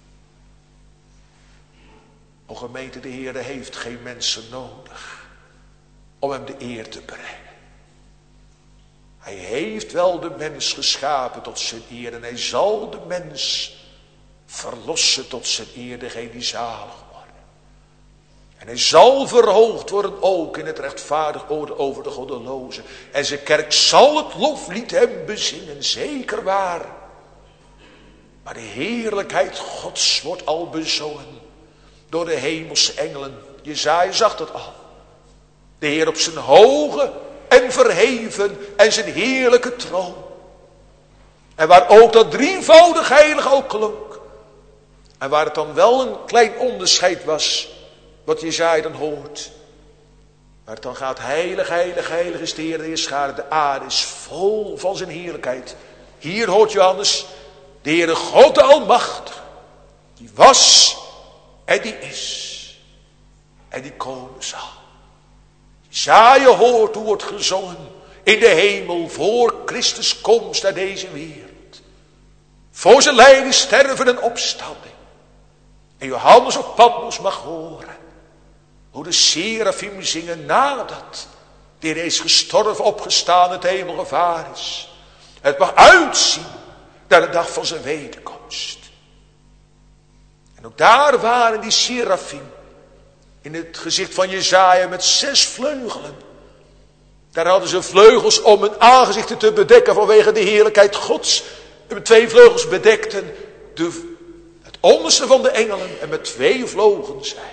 B: O gemeente, de Heer heeft geen mensen nodig om hem de eer te brengen. Hij heeft wel de mens geschapen tot zijn eer en hij zal de mens verlossen tot zijn eer, degene die zalig worden. En hij zal verhoogd worden ook in het rechtvaardig oordeel over de goddelozen. En zijn kerk zal het loflied hem bezingen, zeker waar. Maar de heerlijkheid Gods wordt al bezongen door de hemelse engelen. Jesaja zag dat al. De Heer op zijn hoge en verheven en zijn heerlijke troon. En waar ook dat drievoudig heilig ook klonk. En waar het dan wel een klein onderscheid was, wat Jesaja dan hoort. Waar het dan gaat, heilig, heilig, heilig is de Heer, de Heerscharen. De aarde is vol van zijn heerlijkheid. Hier hoort Johannes, de Heere God de Almachtige, die was en die is en die komen zal. Jesaja hoort hoe wordt gezongen in de hemel voor Christus komst naar deze wereld. Voor zijn lijden, sterven en opstanding. En Johannes op Patmos mag horen hoe de serafim zingen nadat de Heer is gestorven, opgestaan, het hemel gevaren is. Het mag uitzien naar de dag van zijn wederkomst. En ook daar waren die serafim in het gezicht van Jesaja met 6 vleugelen. Daar hadden ze vleugels om hun aangezichten te bedekken vanwege de heerlijkheid Gods. En met 2 vleugels bedekten het onderste van de engelen en met 2 vlogen zij.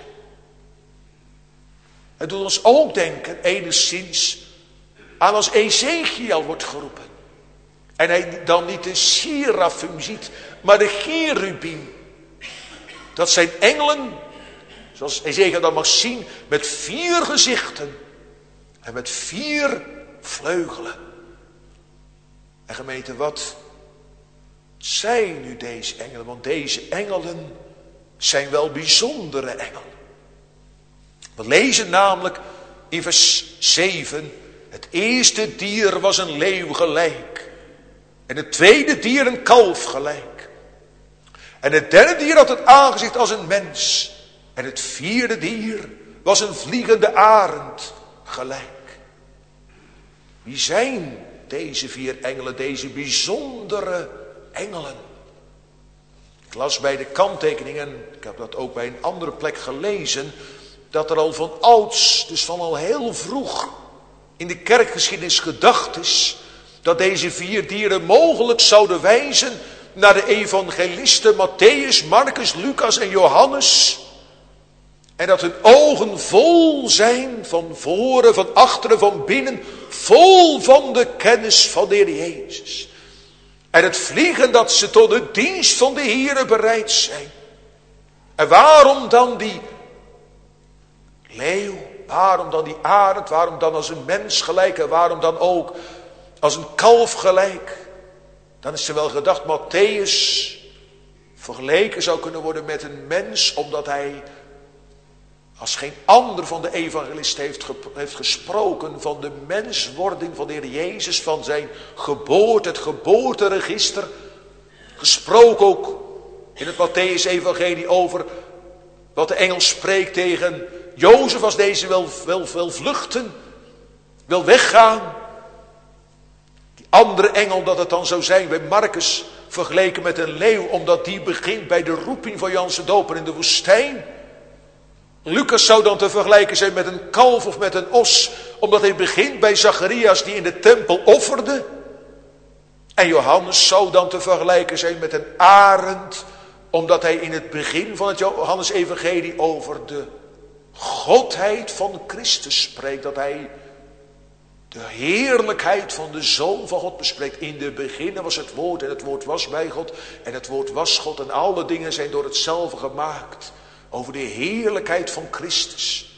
B: Het doet ons ook denken enigszins aan als Ezekiel wordt geroepen. En hij dan niet de serafim ziet, maar de cherubim. Dat zijn engelen, zoals Ezekiel dan mag zien, met 4 gezichten. En met 4 vleugelen. En gemeente, wat zijn nu deze engelen? Want deze engelen zijn wel bijzondere engelen. We lezen namelijk in vers 7. Het eerste dier was een leeuw gelijk. En het tweede dier een kalf gelijk. En het derde dier had het aangezicht als een mens. En het vierde dier was een vliegende arend gelijk. Wie zijn deze 4 engelen, deze bijzondere engelen? Ik las bij de kanttekeningen, ik heb dat ook bij een andere plek gelezen, dat er al van ouds, dus van al heel vroeg in de kerkgeschiedenis gedacht is dat deze 4 dieren mogelijk zouden wijzen naar de evangelisten Mattheüs, Marcus, Lucas en Johannes. En dat hun ogen vol zijn van voren, van achteren, van binnen, vol van de kennis van de Heer Jezus. En het vliegen dat ze tot de dienst van de Heere bereid zijn. En waarom dan die leeuw? Waarom dan die arend? Waarom dan als een mens gelijk? En waarom dan ook als een kalf gelijk? Dan is er wel gedacht, Mattheüs vergeleken zou kunnen worden met een mens, omdat hij als geen ander van de evangelist heeft gesproken van de menswording van de Heer Jezus, van zijn geboorte, het geboorteregister. Gesproken ook in het Mattheüs-evangelie over wat de engel spreekt tegen Jozef als deze wil vluchten, wil weggaan. Die andere engel, dat het dan zou zijn bij Marcus, vergeleken met een leeuw, omdat die begint bij de roeping van Johannes de Doper in de woestijn. Lucas zou dan te vergelijken zijn met een kalf of met een os, omdat hij begint bij Zacharias die in de tempel offerde. En Johannes zou dan te vergelijken zijn met een arend, omdat hij in het begin van het Johannes-evangelie over de godheid van Christus spreekt. Dat hij de heerlijkheid van de Zoon van God bespreekt. In de beginnen was het woord en het woord was bij God en het woord was God en alle dingen zijn door hetzelfde gemaakt. Over de heerlijkheid van Christus.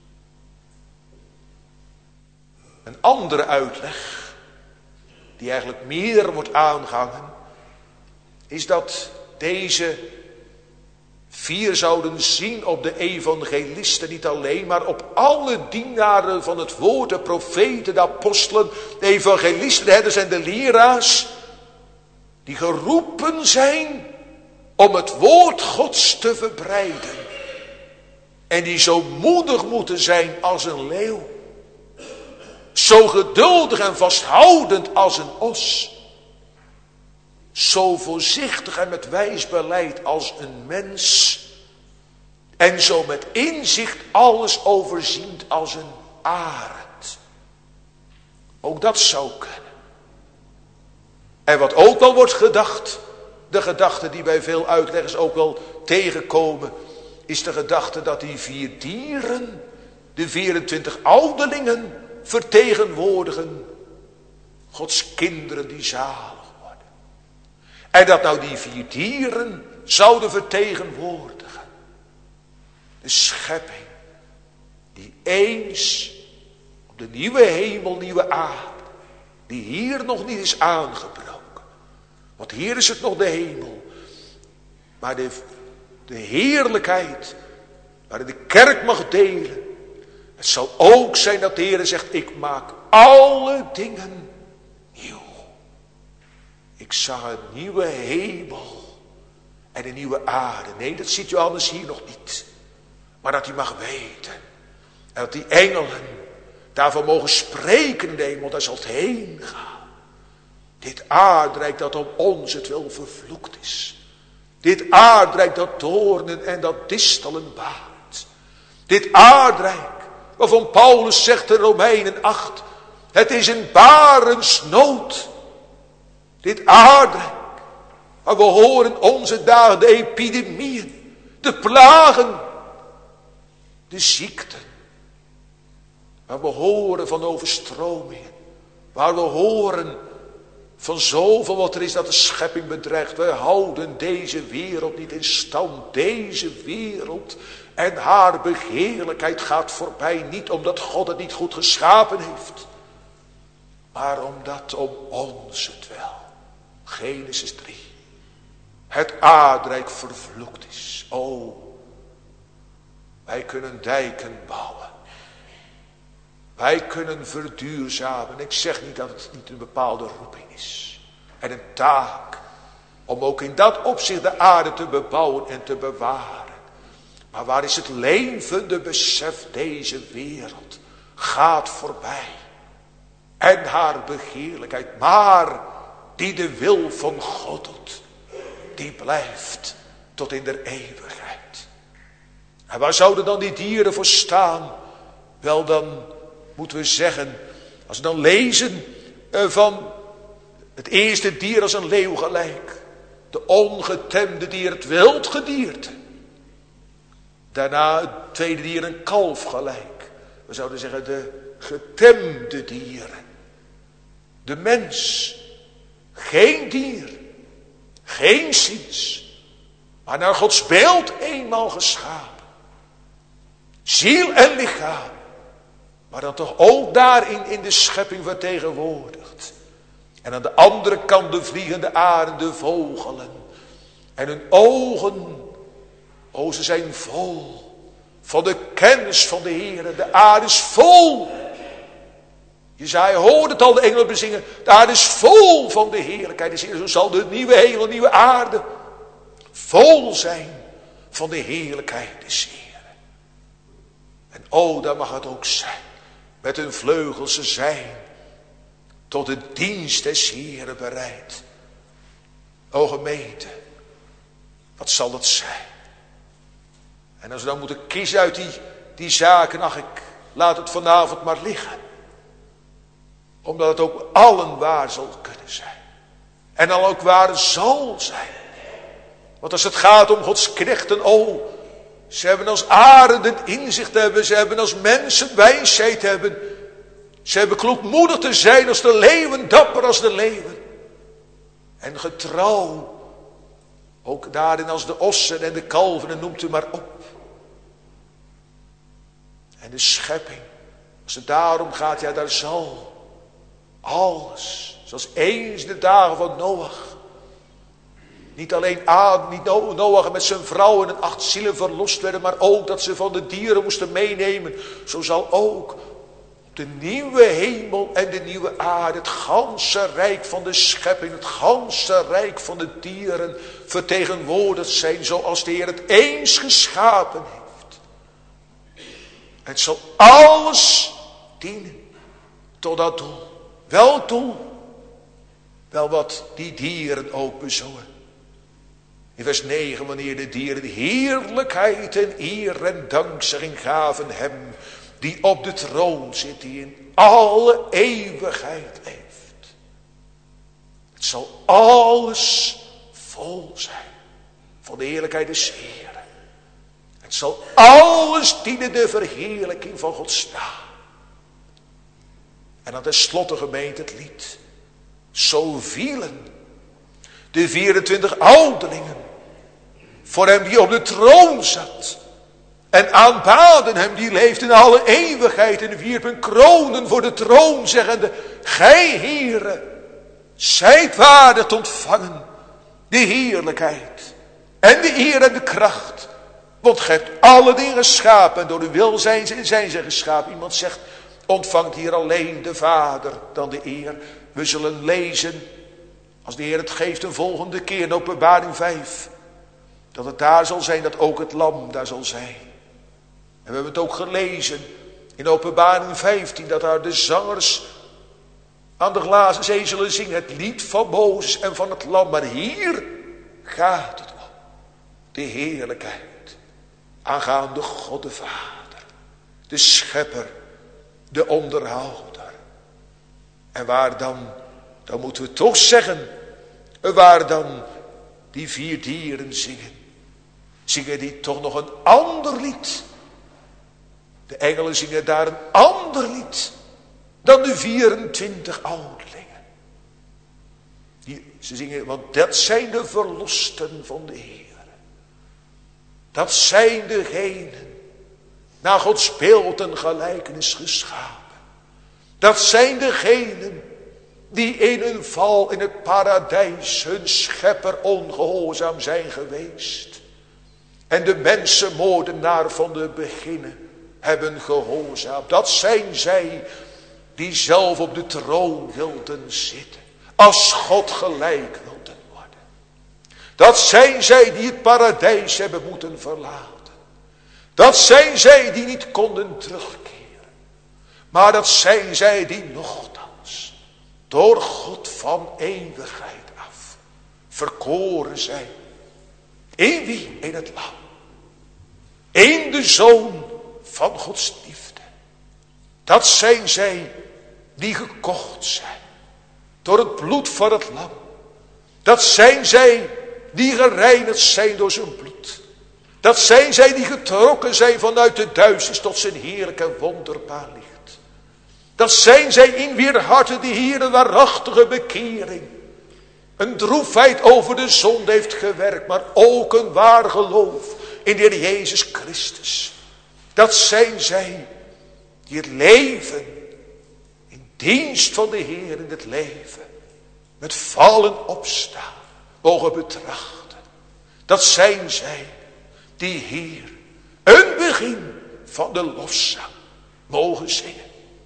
B: Een andere uitleg, die eigenlijk meer wordt aangehangen, is dat deze 4 zouden zien op de evangelisten niet alleen, maar op alle dienaren van het woord, de profeten, de apostelen, de evangelisten, de herders en de leraars, die geroepen zijn om het woord Gods te verbreiden. En die zo moedig moeten zijn als een leeuw. Zo geduldig en vasthoudend als een os. Zo voorzichtig en met wijs beleid als een mens. En zo met inzicht alles overziend als een arend. Ook dat zou kunnen. En wat ook wel wordt gedacht, de gedachte die bij veel uitleggers ook wel tegenkomen, is de gedachte dat die 4 dieren, de 24 ouderlingen, vertegenwoordigen Gods kinderen die zalig worden. En dat nou die 4 dieren zouden vertegenwoordigen de schepping die eens op de nieuwe hemel, nieuwe aarde, die hier nog niet is aangebroken. Want hier is het nog de hemel. Maar de heerlijkheid waarin de kerk mag delen. Het zal ook zijn dat de Heer zegt, ik maak alle dingen nieuw. Ik zag een nieuwe hemel en een nieuwe aarde. Nee, dat ziet Johannes hier nog niet. Maar dat hij mag weten. En dat die engelen daarvan mogen spreken in de hemel, daar zal het heen gaan. Dit aardrijk dat om ons het wil vervloekt is. Dit aardrijk dat doornen en dat distelen baart. Dit aardrijk waarvan Paulus zegt in Romeinen 8. Het is een barensnood. Dit aardrijk waar we horen onze dagen de epidemieën, de plagen, de ziekten. Waar we horen van overstromingen. Waar we horen van zoveel wat er is dat de schepping bedreigt. Wij houden deze wereld niet in stand. Deze wereld en haar begeerlijkheid gaat voorbij. Niet omdat God het niet goed geschapen heeft. Maar omdat om ons het wel. Genesis 3. Het aardrijk vervloekt is. O, wij kunnen dijken bouwen. Wij kunnen verduurzamen. Ik zeg niet dat het niet een bepaalde roeping is. En een taak. Om ook in dat opzicht de aarde te bebouwen en te bewaren. Maar waar is het levende besef? Deze wereld gaat voorbij. En haar begeerlijkheid. Maar die de wil van God doet. Die blijft. tot in der eeuwigheid. En waar zouden dan die dieren voor staan? Wel, dan moeten we zeggen, als we dan lezen van het eerste dier als een leeuw gelijk. De ongetemde dier, het wildgedierte. Daarna het tweede dier een kalf gelijk. We zouden zeggen de getemde dieren. De mens, geen dier, geen ziens, maar naar Gods beeld eenmaal geschapen. Ziel en lichaam, maar dan toch ook daarin in de schepping vertegenwoordigd. En aan de andere kant de vliegende arenden, de vogelen. En hun ogen, ze zijn vol van de kennis van de Heer. De aarde is vol. Jesaja hoorde het al, de engelen bezingen. De aarde is vol van de heerlijkheid des Heeren. Zo zal de nieuwe hemel, nieuwe aarde vol zijn van de heerlijkheid des Heeren. En daar mag het ook zijn. Met hun vleugels ze zijn tot de dienst des Heeren bereid. O gemeente, wat zal het zijn? En als we dan moeten kiezen uit die zaken, ach, ik laat het vanavond maar liggen. Omdat het ook allen waar zal kunnen zijn. En dan ook waar zal zijn. Want als het gaat om Gods knechten, ze hebben als arenden inzicht hebben. Ze hebben als mensen wijsheid hebben. Ze hebben kloekmoedig te zijn als de leeuwen, dapper als de leeuwen. En getrouw. Ook daarin als de ossen en de kalven, en noemt u maar op. En de schepping, als het daarom gaat, ja, daar zal alles, zoals eens de dagen van Noach. Niet alleen Noach met zijn vrouw en 8 zielen verlost werden, maar ook dat ze van de dieren moesten meenemen. Zo zal ook op de nieuwe hemel en de nieuwe aarde het ganse rijk van de schepping, het ganse rijk van de dieren vertegenwoordigd zijn, zoals de Heer het eens geschapen heeft. Het zal alles dienen tot dat doel. Welk doel? Wel wat die dieren ook bezongen. In vers 9, wanneer de dieren heerlijkheid en eer en dankzegging gaven hem, die op de troon zit, die in alle eeuwigheid leeft. Het zal alles vol zijn van de heerlijkheid des Heeren. Het zal alles dienen de verheerlijking van Gods naam. En dan tenslotte, gemeente, het lied. Zo vielen de 24 ouderlingen voor hem die op de troon zat. En aanbaden hem die leeft in alle eeuwigheid. En wierpen kronen voor de troon, zeggende: Gij, Heere, zijt waardig te ontvangen de heerlijkheid en de eer en de kracht. Want gij hebt alle dingen geschapen en door uw wil zijn ze geschapen. Iemand zegt: ontvangt hier alleen de Vader dan de eer. We zullen lezen, als de Heer het geeft, een volgende keer in Openbaring 5. Dat het daar zal zijn, dat ook het lam daar zal zijn. En we hebben het ook gelezen in Openbaring 15. Dat daar de zangers aan de glazen zee zullen zingen. Het lied van Mozes en van het lam. Maar hier gaat het om de heerlijkheid aangaande God de Vader. De schepper. De onderhouder. En waar dan moeten we toch zeggen, waar dan die 4 dieren zingen. Zingen die toch nog een ander lied. De engelen zingen daar een ander lied dan de 24 ouderlingen. Ze zingen, want dat zijn de verlosten van de Heer. Dat zijn degenen naar Gods beeld en gelijkenis geschapen. Dat zijn degenen die in hun val in het paradijs hun schepper ongehoorzaam zijn geweest. En de mensenmoordenaar van de beginnen hebben gehoorzaamd. Dat zijn zij die zelf op de troon wilden zitten. Als God gelijk wilden worden. Dat zijn zij die het paradijs hebben moeten verlaten. Dat zijn zij die niet konden terugkeren. Maar dat zijn zij die nochtans door God van eeuwigheid af verkoren zijn. In wie? In het lam. In de Zoon van Gods liefde. Dat zijn zij die gekocht zijn door het bloed van het lam. Dat zijn zij die gereinigd zijn door zijn bloed. Dat zijn zij die getrokken zijn vanuit de duisternis tot zijn heerlijk en wonderbaar licht. Dat zijn zij in wier harten de Heer een waarachtige bekering, een droefheid over de zonde heeft gewerkt, maar ook een waar geloof in de Heer Jezus Christus. Dat zijn zij die het leven in dienst van de Heer in het leven met vallen opstaan mogen betrachten. Dat zijn zij die hier een begin van de lofzang mogen zingen.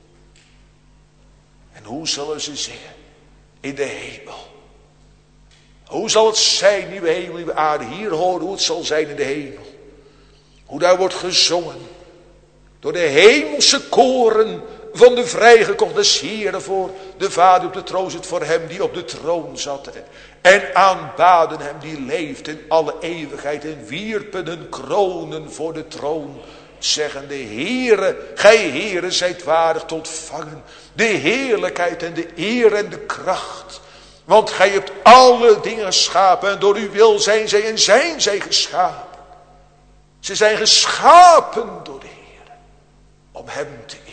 B: En hoe zullen ze zingen? In de hemel. Hoe zal het zijn, nieuwe hemel, nieuwe aarde? Hier horen hoe het zal zijn in de hemel. Hoe daar wordt gezongen door de hemelse koren van de vrijgekochte Heren voor de Vader op de troon zit, voor hem die op de troon zat. En aanbaden hem die leeft in alle eeuwigheid en wierpen hun kronen voor de troon, zeggende: Heere, gij Heere zijt waardig te ontvangen de heerlijkheid en de eer en de kracht. Want gij hebt alle dingen geschapen en door uw wil zijn zij en zijn zij geschapen. Ze zijn geschapen door de Heer om hem te eren.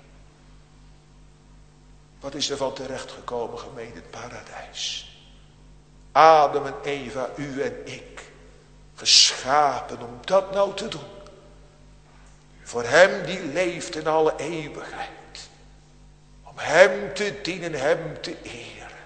B: Wat is er van terechtgekomen, gemeente, het paradijs? Adam en Eva, u en ik, geschapen om dat nou te doen. Voor hem die leeft in alle eeuwigheid. Om hem te dienen, hem te eren.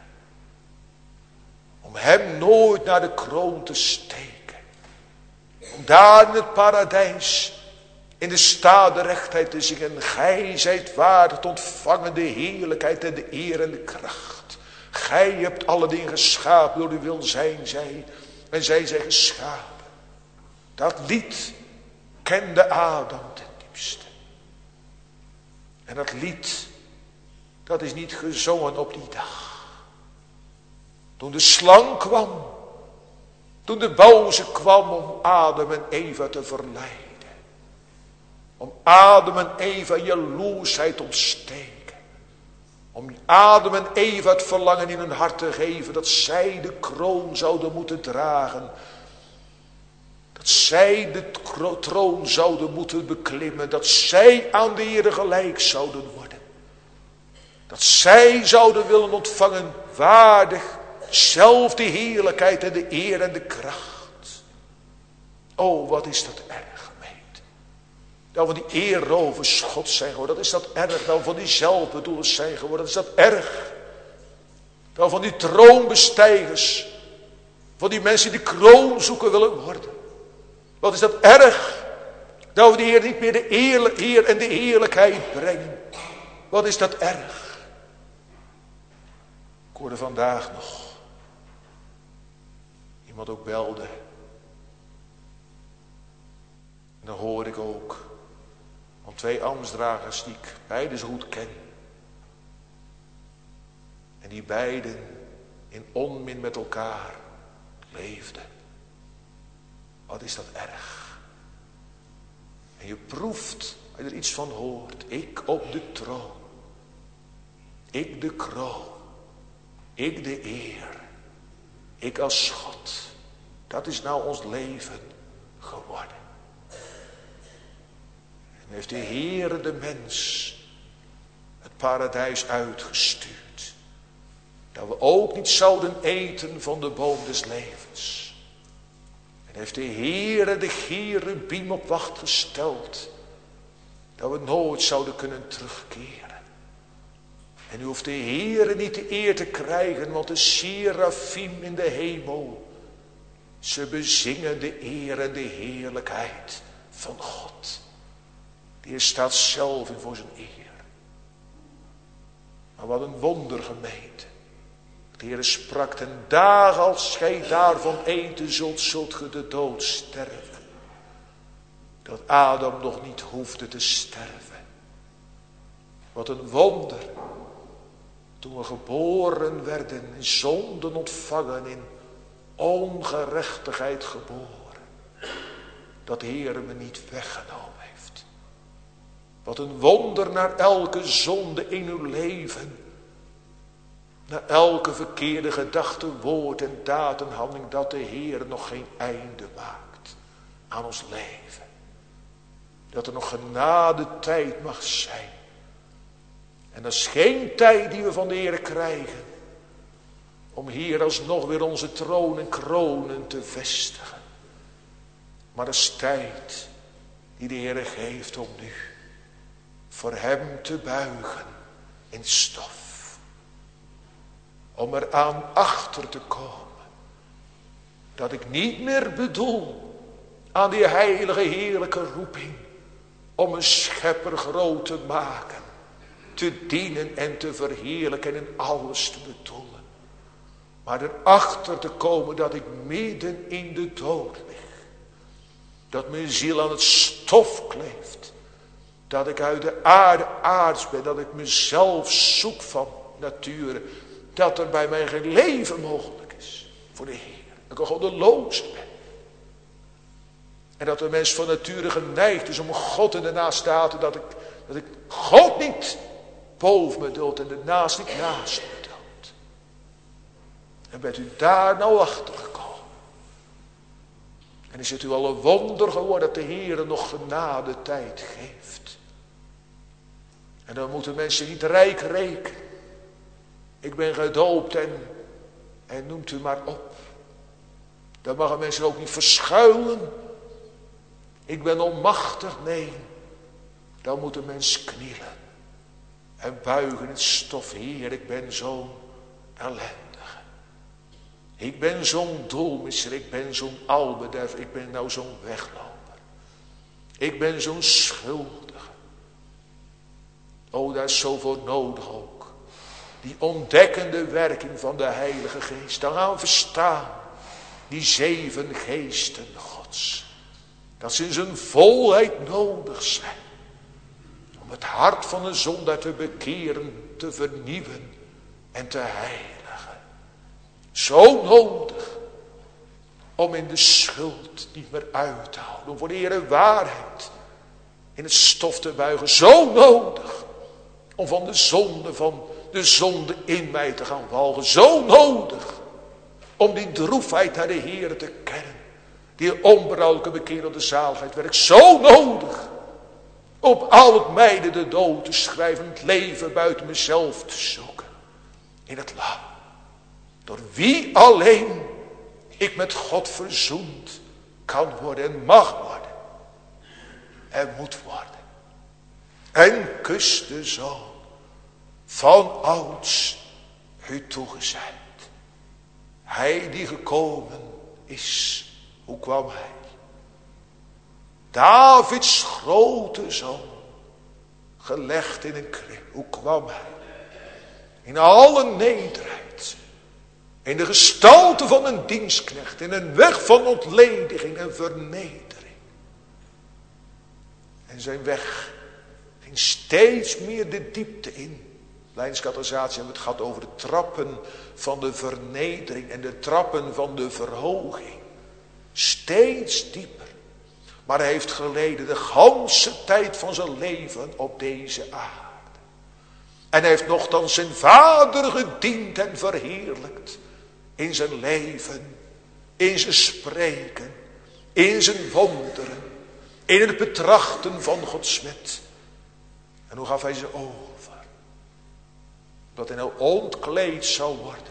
B: Om hem nooit naar de kroon te steken. Om daar in het paradijs in de staderechtheid te zingen: gij zijt waardig te ontvangen de heerlijkheid en de eer en de kracht. Gij hebt alle dingen geschapen, door uw wil zijn zij en zij zijn geschapen. Dat lied kende Adam ten diepste. En dat lied, dat is niet gezongen op die dag. Toen de slang kwam, toen de boze kwam om Adam en Eva te verleiden. Om Adam en Eva jaloersheid te ontsteken. Om Adam en Eva het verlangen in hun hart te geven dat zij de kroon zouden moeten dragen. Dat zij de troon zouden moeten beklimmen. Dat zij aan de Heer gelijk zouden worden. Dat zij zouden willen ontvangen waardig zelf de heerlijkheid en de eer en de kracht. Oh, wat is dat erg, gemeente. Dat we die eerrovers God zijn geworden. Dat is dat erg. Dat we van die zelfbedoelers zijn geworden. Dat is dat erg. Dat we van die troonbestijgers, van die mensen die de kroon zoeken willen worden. Wat is dat erg. Dat we de Heer niet meer de eer en de heerlijkheid brengen. Wat is dat erg. Ik hoorde vandaag nog iemand ook belde. En dan hoor ik ook van 2 ambtsdragers die ik beiden zo goed ken. En die beiden in onmin met elkaar leefden. Wat is dat erg. En je proeft, als je er iets van hoort. Ik op de troon. Ik de kroon. Ik de eer. Ik als God. Dat is nou ons leven geworden. En heeft de Heere de mens het paradijs uitgestuurd. Dat we ook niet zouden eten van de boom des levens. En heeft de Heere de cherubim op wacht gesteld. Dat we nooit zouden kunnen terugkeren. En nu hoeft de Heere niet de eer te krijgen, want de serafim in de hemel, ze bezingen de eer en de heerlijkheid van God. De Heer staat zelf in voor zijn eer. Maar wat een wonder, gemeente. De Heer sprak: ten dagen als gij daarvan eten zult ge de dood sterven. Dat Adam nog niet hoefde te sterven. Wat een wonder. Toen we geboren werden, in zonden ontvangen, in ongerechtigheid geboren. Dat de Heer me niet weggenomen heeft. Wat een wonder naar elke zonde in uw leven. Naar elke verkeerde gedachte, woord en daad en handeling. Dat de Heer nog geen einde maakt aan ons leven. Dat er nog genade tijd mag zijn. En dat is geen tijd die we van de Heer krijgen. Om hier alsnog weer onze troon en kronen te vestigen. Maar dat is tijd die de Heer geeft om nu voor hem te buigen in stof. Om er aan achter te komen. Dat ik niet meer bedoel aan die heilige heerlijke roeping. Om een schepper groot te maken. Te dienen en te verheerlijken en in alles te bedoelen. Maar erachter te komen dat ik midden in de dood lig. Dat mijn ziel aan het stof kleeft. Dat ik uit de aarde aards ben. Dat ik mezelf zoek van nature. Dat er bij mij geen leven mogelijk is voor de Heer. Dat ik een goddeloos ben. En dat de mens van nature geneigd is om God in de naast te laten. Dat ik God niet boven me duld en de naast niet naast me duld. En bent u daar nou achter gekomen? En is het u al een wonder geworden dat de Heer nog genade tijd geeft? En dan moeten mensen niet rijk rekenen. Ik ben gedoopt en noemt u maar op. Dan mag een mensen ook niet verschuilen. Ik ben onmachtig, nee. Dan moet een mens knielen. En buigen in het stof. Heer, ik ben zo'n ellendige. Ik ben zo'n doelmisser. Ik ben zo'n albederf. Ik ben nou zo'n wegloper. Ik ben zo'n schuldige. Oh, daar is zoveel nodig ook. Die ontdekkende werking van de Heilige Geest. Dan gaan we verstaan. Die 7 geesten Gods. Dat ze in zijn volheid nodig zijn. Om het hart van de zondaar te bekeren, te vernieuwen en te heiligen. Zo nodig. Om in de schuld niet meer uit te houden. Om voor de Heer waarheid in het stof te buigen. Zo nodig. Om van de zonde in mij te gaan walgen. Zo nodig. Om die droefheid naar de Heer te kennen. Die onberouwelijke bekeer op de zaligheid werkt. Zo nodig. Op al het mijden de dood te schrijven. Het leven buiten mezelf te zoeken. In het lam. Door wie alleen ik met God verzoend kan worden en mag worden. En moet worden. En kus de Zoon van ouds u toegezegd. Hij die gekomen is. Hoe kwam hij? Davids grote zoon. Gelegd in een krib. Hoe kwam hij? In alle nederheid. In de gestalte van een dienstknecht. In een weg van ontlediging en vernedering. En zijn weg ging steeds meer de diepte in. Leidenskatalysatie hebben we het gehad over de trappen van de vernedering en de trappen van de verhoging. Steeds dieper. Maar hij heeft geleden de ganse tijd van zijn leven op deze aarde. En hij heeft nochtans zijn vader gediend en verheerlijkt. In zijn leven, in zijn spreken, in zijn wonderen, in het betrachten van Gods wet. En hoe gaf hij ze over? Dat hij nou ontkleed zou worden.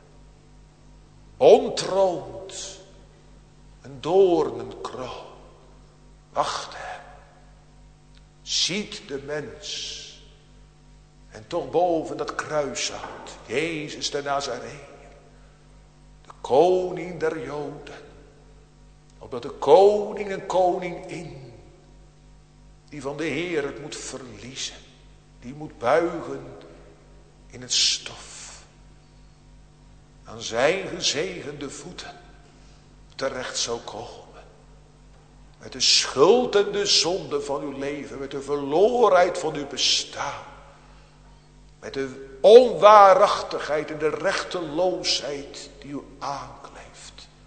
B: Ontroond. Een doornenkroon. Wacht hem. Ziet de mens. En toch boven dat kruis hangt Jezus de Nazareër. De koning der Joden. Opdat de koning en koningin. Die van de Heer het moet verliezen. Die moet buigen in het stof. Aan zijn gezegende voeten terecht zou komen. Met de schuld en de zonde van uw leven. Met de verlorenheid van uw bestaan. Met de onwaarachtigheid en de rechteloosheid die u aankleeft.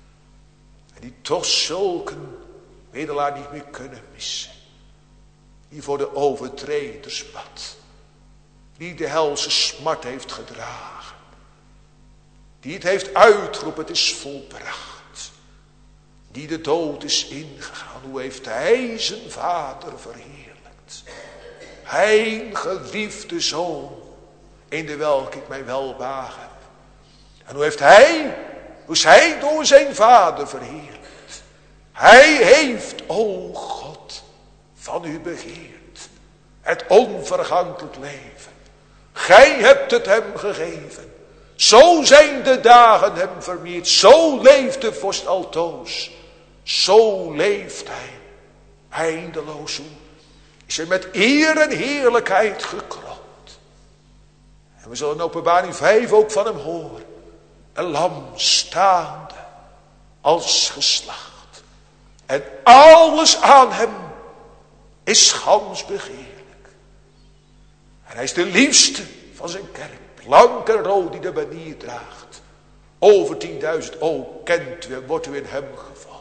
B: En die toch zulke middelaar niet meer kunnen missen. Die voor de overtreders bad. Die de helse smart heeft gedragen. Die het heeft uitgeroepen, het is volbracht. Die de dood is ingegaan. Hoe heeft hij zijn vader verheerlijkt. Hij, geliefde zoon, in de welke ik mij welbehagen heb. En hoe is hij door zijn vader verheerlijkt. Hij heeft, o God, van u begeerd. Het onvergankelijk leven. Gij hebt het hem gegeven. Zo zijn de dagen hem vermeerd. Zo leeft de vorst altoos. Zo leeft hij. Eindeloos hoe is hij met eer en heerlijkheid gekroond. En we zullen in Openbaring 5 ook van hem horen. Een lam staande als geslacht. En alles aan hem is gans begeerlijk. En hij is de liefste van zijn kerk. Blank en rood die de banier draagt. Over 10.000, o kent u en wordt u in hem gevonden.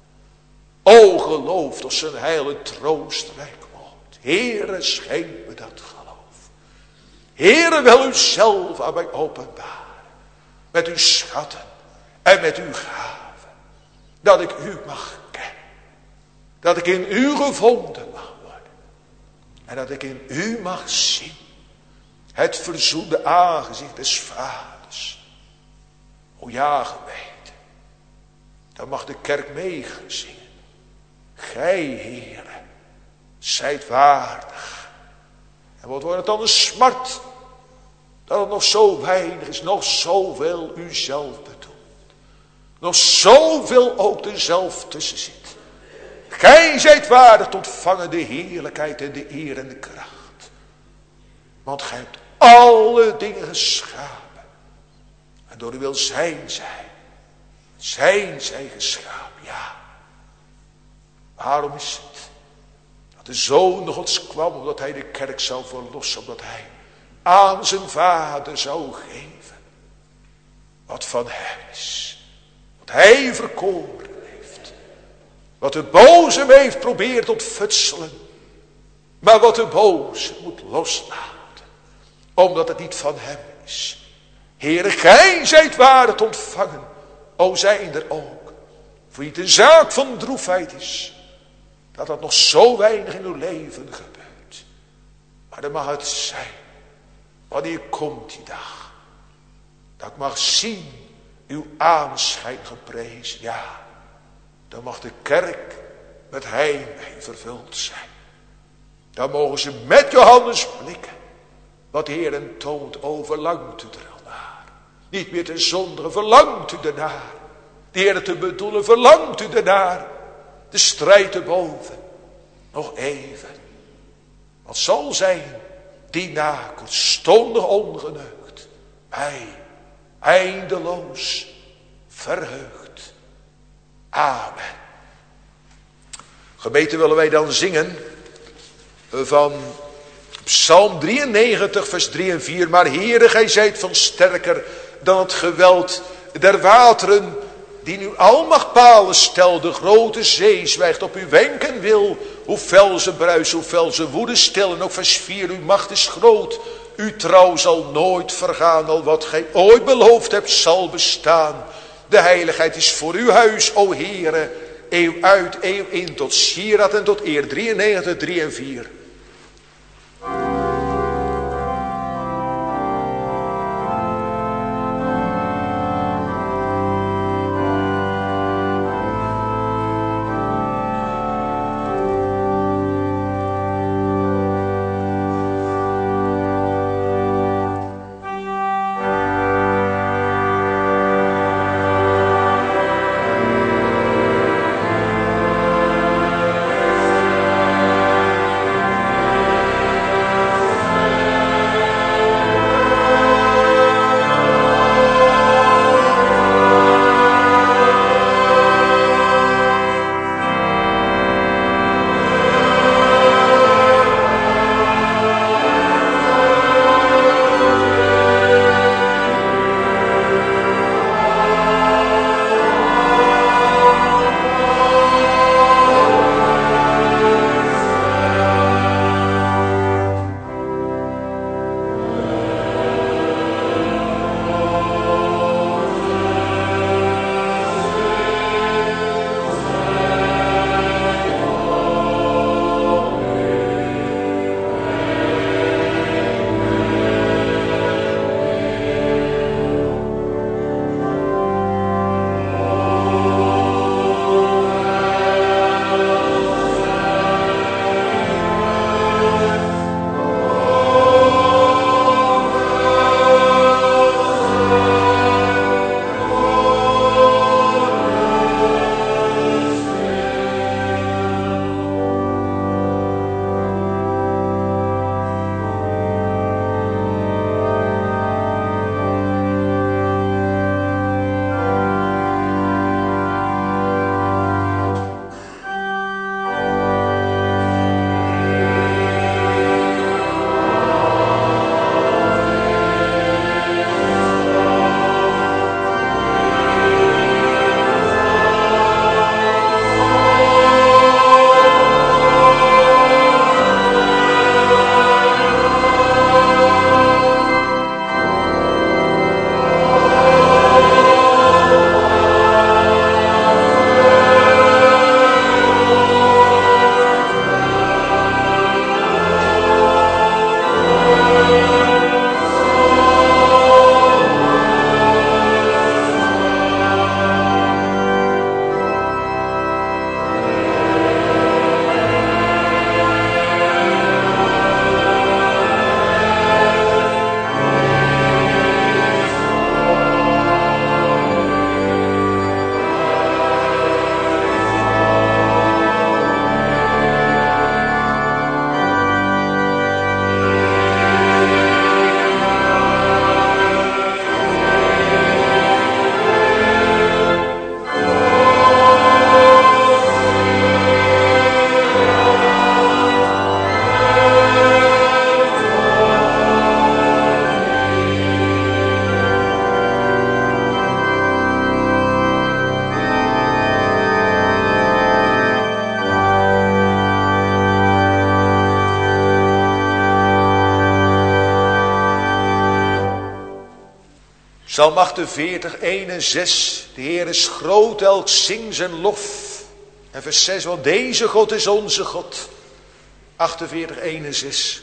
B: O gelooft als zijn heil en troostrijk wordt. Heere, schenk me dat geloof. Heere, wil u zelf aan mij openbaren. Met uw schatten en met uw gaven. Dat ik u mag kennen. Dat ik in u gevonden mag worden. En dat ik in u mag zien. Het verzoende aangezicht des vaders. O ja, geweten. Dan mag de kerk meegezingen. Gij, Heere, zijt waardig. En wat wordt het dan een smart. Dat het nog zo weinig is. Nog zoveel u zelf bedoelt. Nog zoveel ook er zelf tussen zit. Gij zijt waardig te ontvangen de heerlijkheid en de eer en de kracht. Want gij hebt alle dingen geschapen. En door uw wil zijn zij geschapen, ja. Waarom is het dat de Zoon Gods kwam, omdat hij de kerk zou verlossen, omdat hij aan zijn vader zou geven wat van hem is. Wat hij verkoren heeft. Wat de boze hem heeft proberen te ontfutselen. Maar wat de boze moet loslaten. Omdat het niet van hem is. Heere, gij zijt waardig te ontvangen. O, zijn er ook. Voor wie het een zaak van droefheid is. Dat nog zo weinig in uw leven gebeurt. Maar dan mag het zijn. Wanneer komt die dag. Dat ik mag zien. Uw aanschijn geprezen. Ja. Dan mag de kerk met heimwee vervuld zijn. Dan mogen ze met Johannes blikken. Wat de Heer hen toont, verlangt u er al naar. Niet meer te zondigen, verlangt u ernaar. De Heer te bedoelen, verlangt u ernaar. De strijd erboven. Nog even. Wat zal zijn, die na kortstondig ongeneukt. Mij eindeloos verheugt. Amen. Gemeente, willen wij dan zingen van Psalm 93 vers 3 en 4. Maar Heere, gij zijt van sterker dan het geweld der wateren, die nu almacht palen stel. De grote zee zwijgt op uw wenk en wil. Hoe fel ze bruis, hoe fel ze woede stil. En ook vers 4, uw macht is groot. Uw trouw zal nooit vergaan. Al wat gij ooit beloofd hebt zal bestaan. De heiligheid is voor uw huis, o Heere. Eeuw uit, eeuw in, tot sieraad en tot eer. 93, 3 en 4. Psalm 48, 1 en 6. De Heer is groot, elk zing zijn lof. En vers 6, want deze God is onze God. 48, 1 en 6.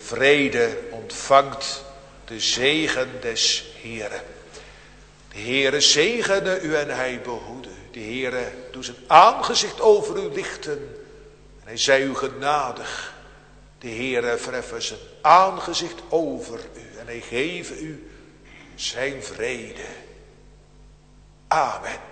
B: vrede ontvangt de zegen des Heeren. De Heere zegene u en hij behoede. De Heere doet zijn aangezicht over u lichten en hij zij u genadig. De Heere verheffen zijn aangezicht over u en hij geven u zijn vrede. Amen.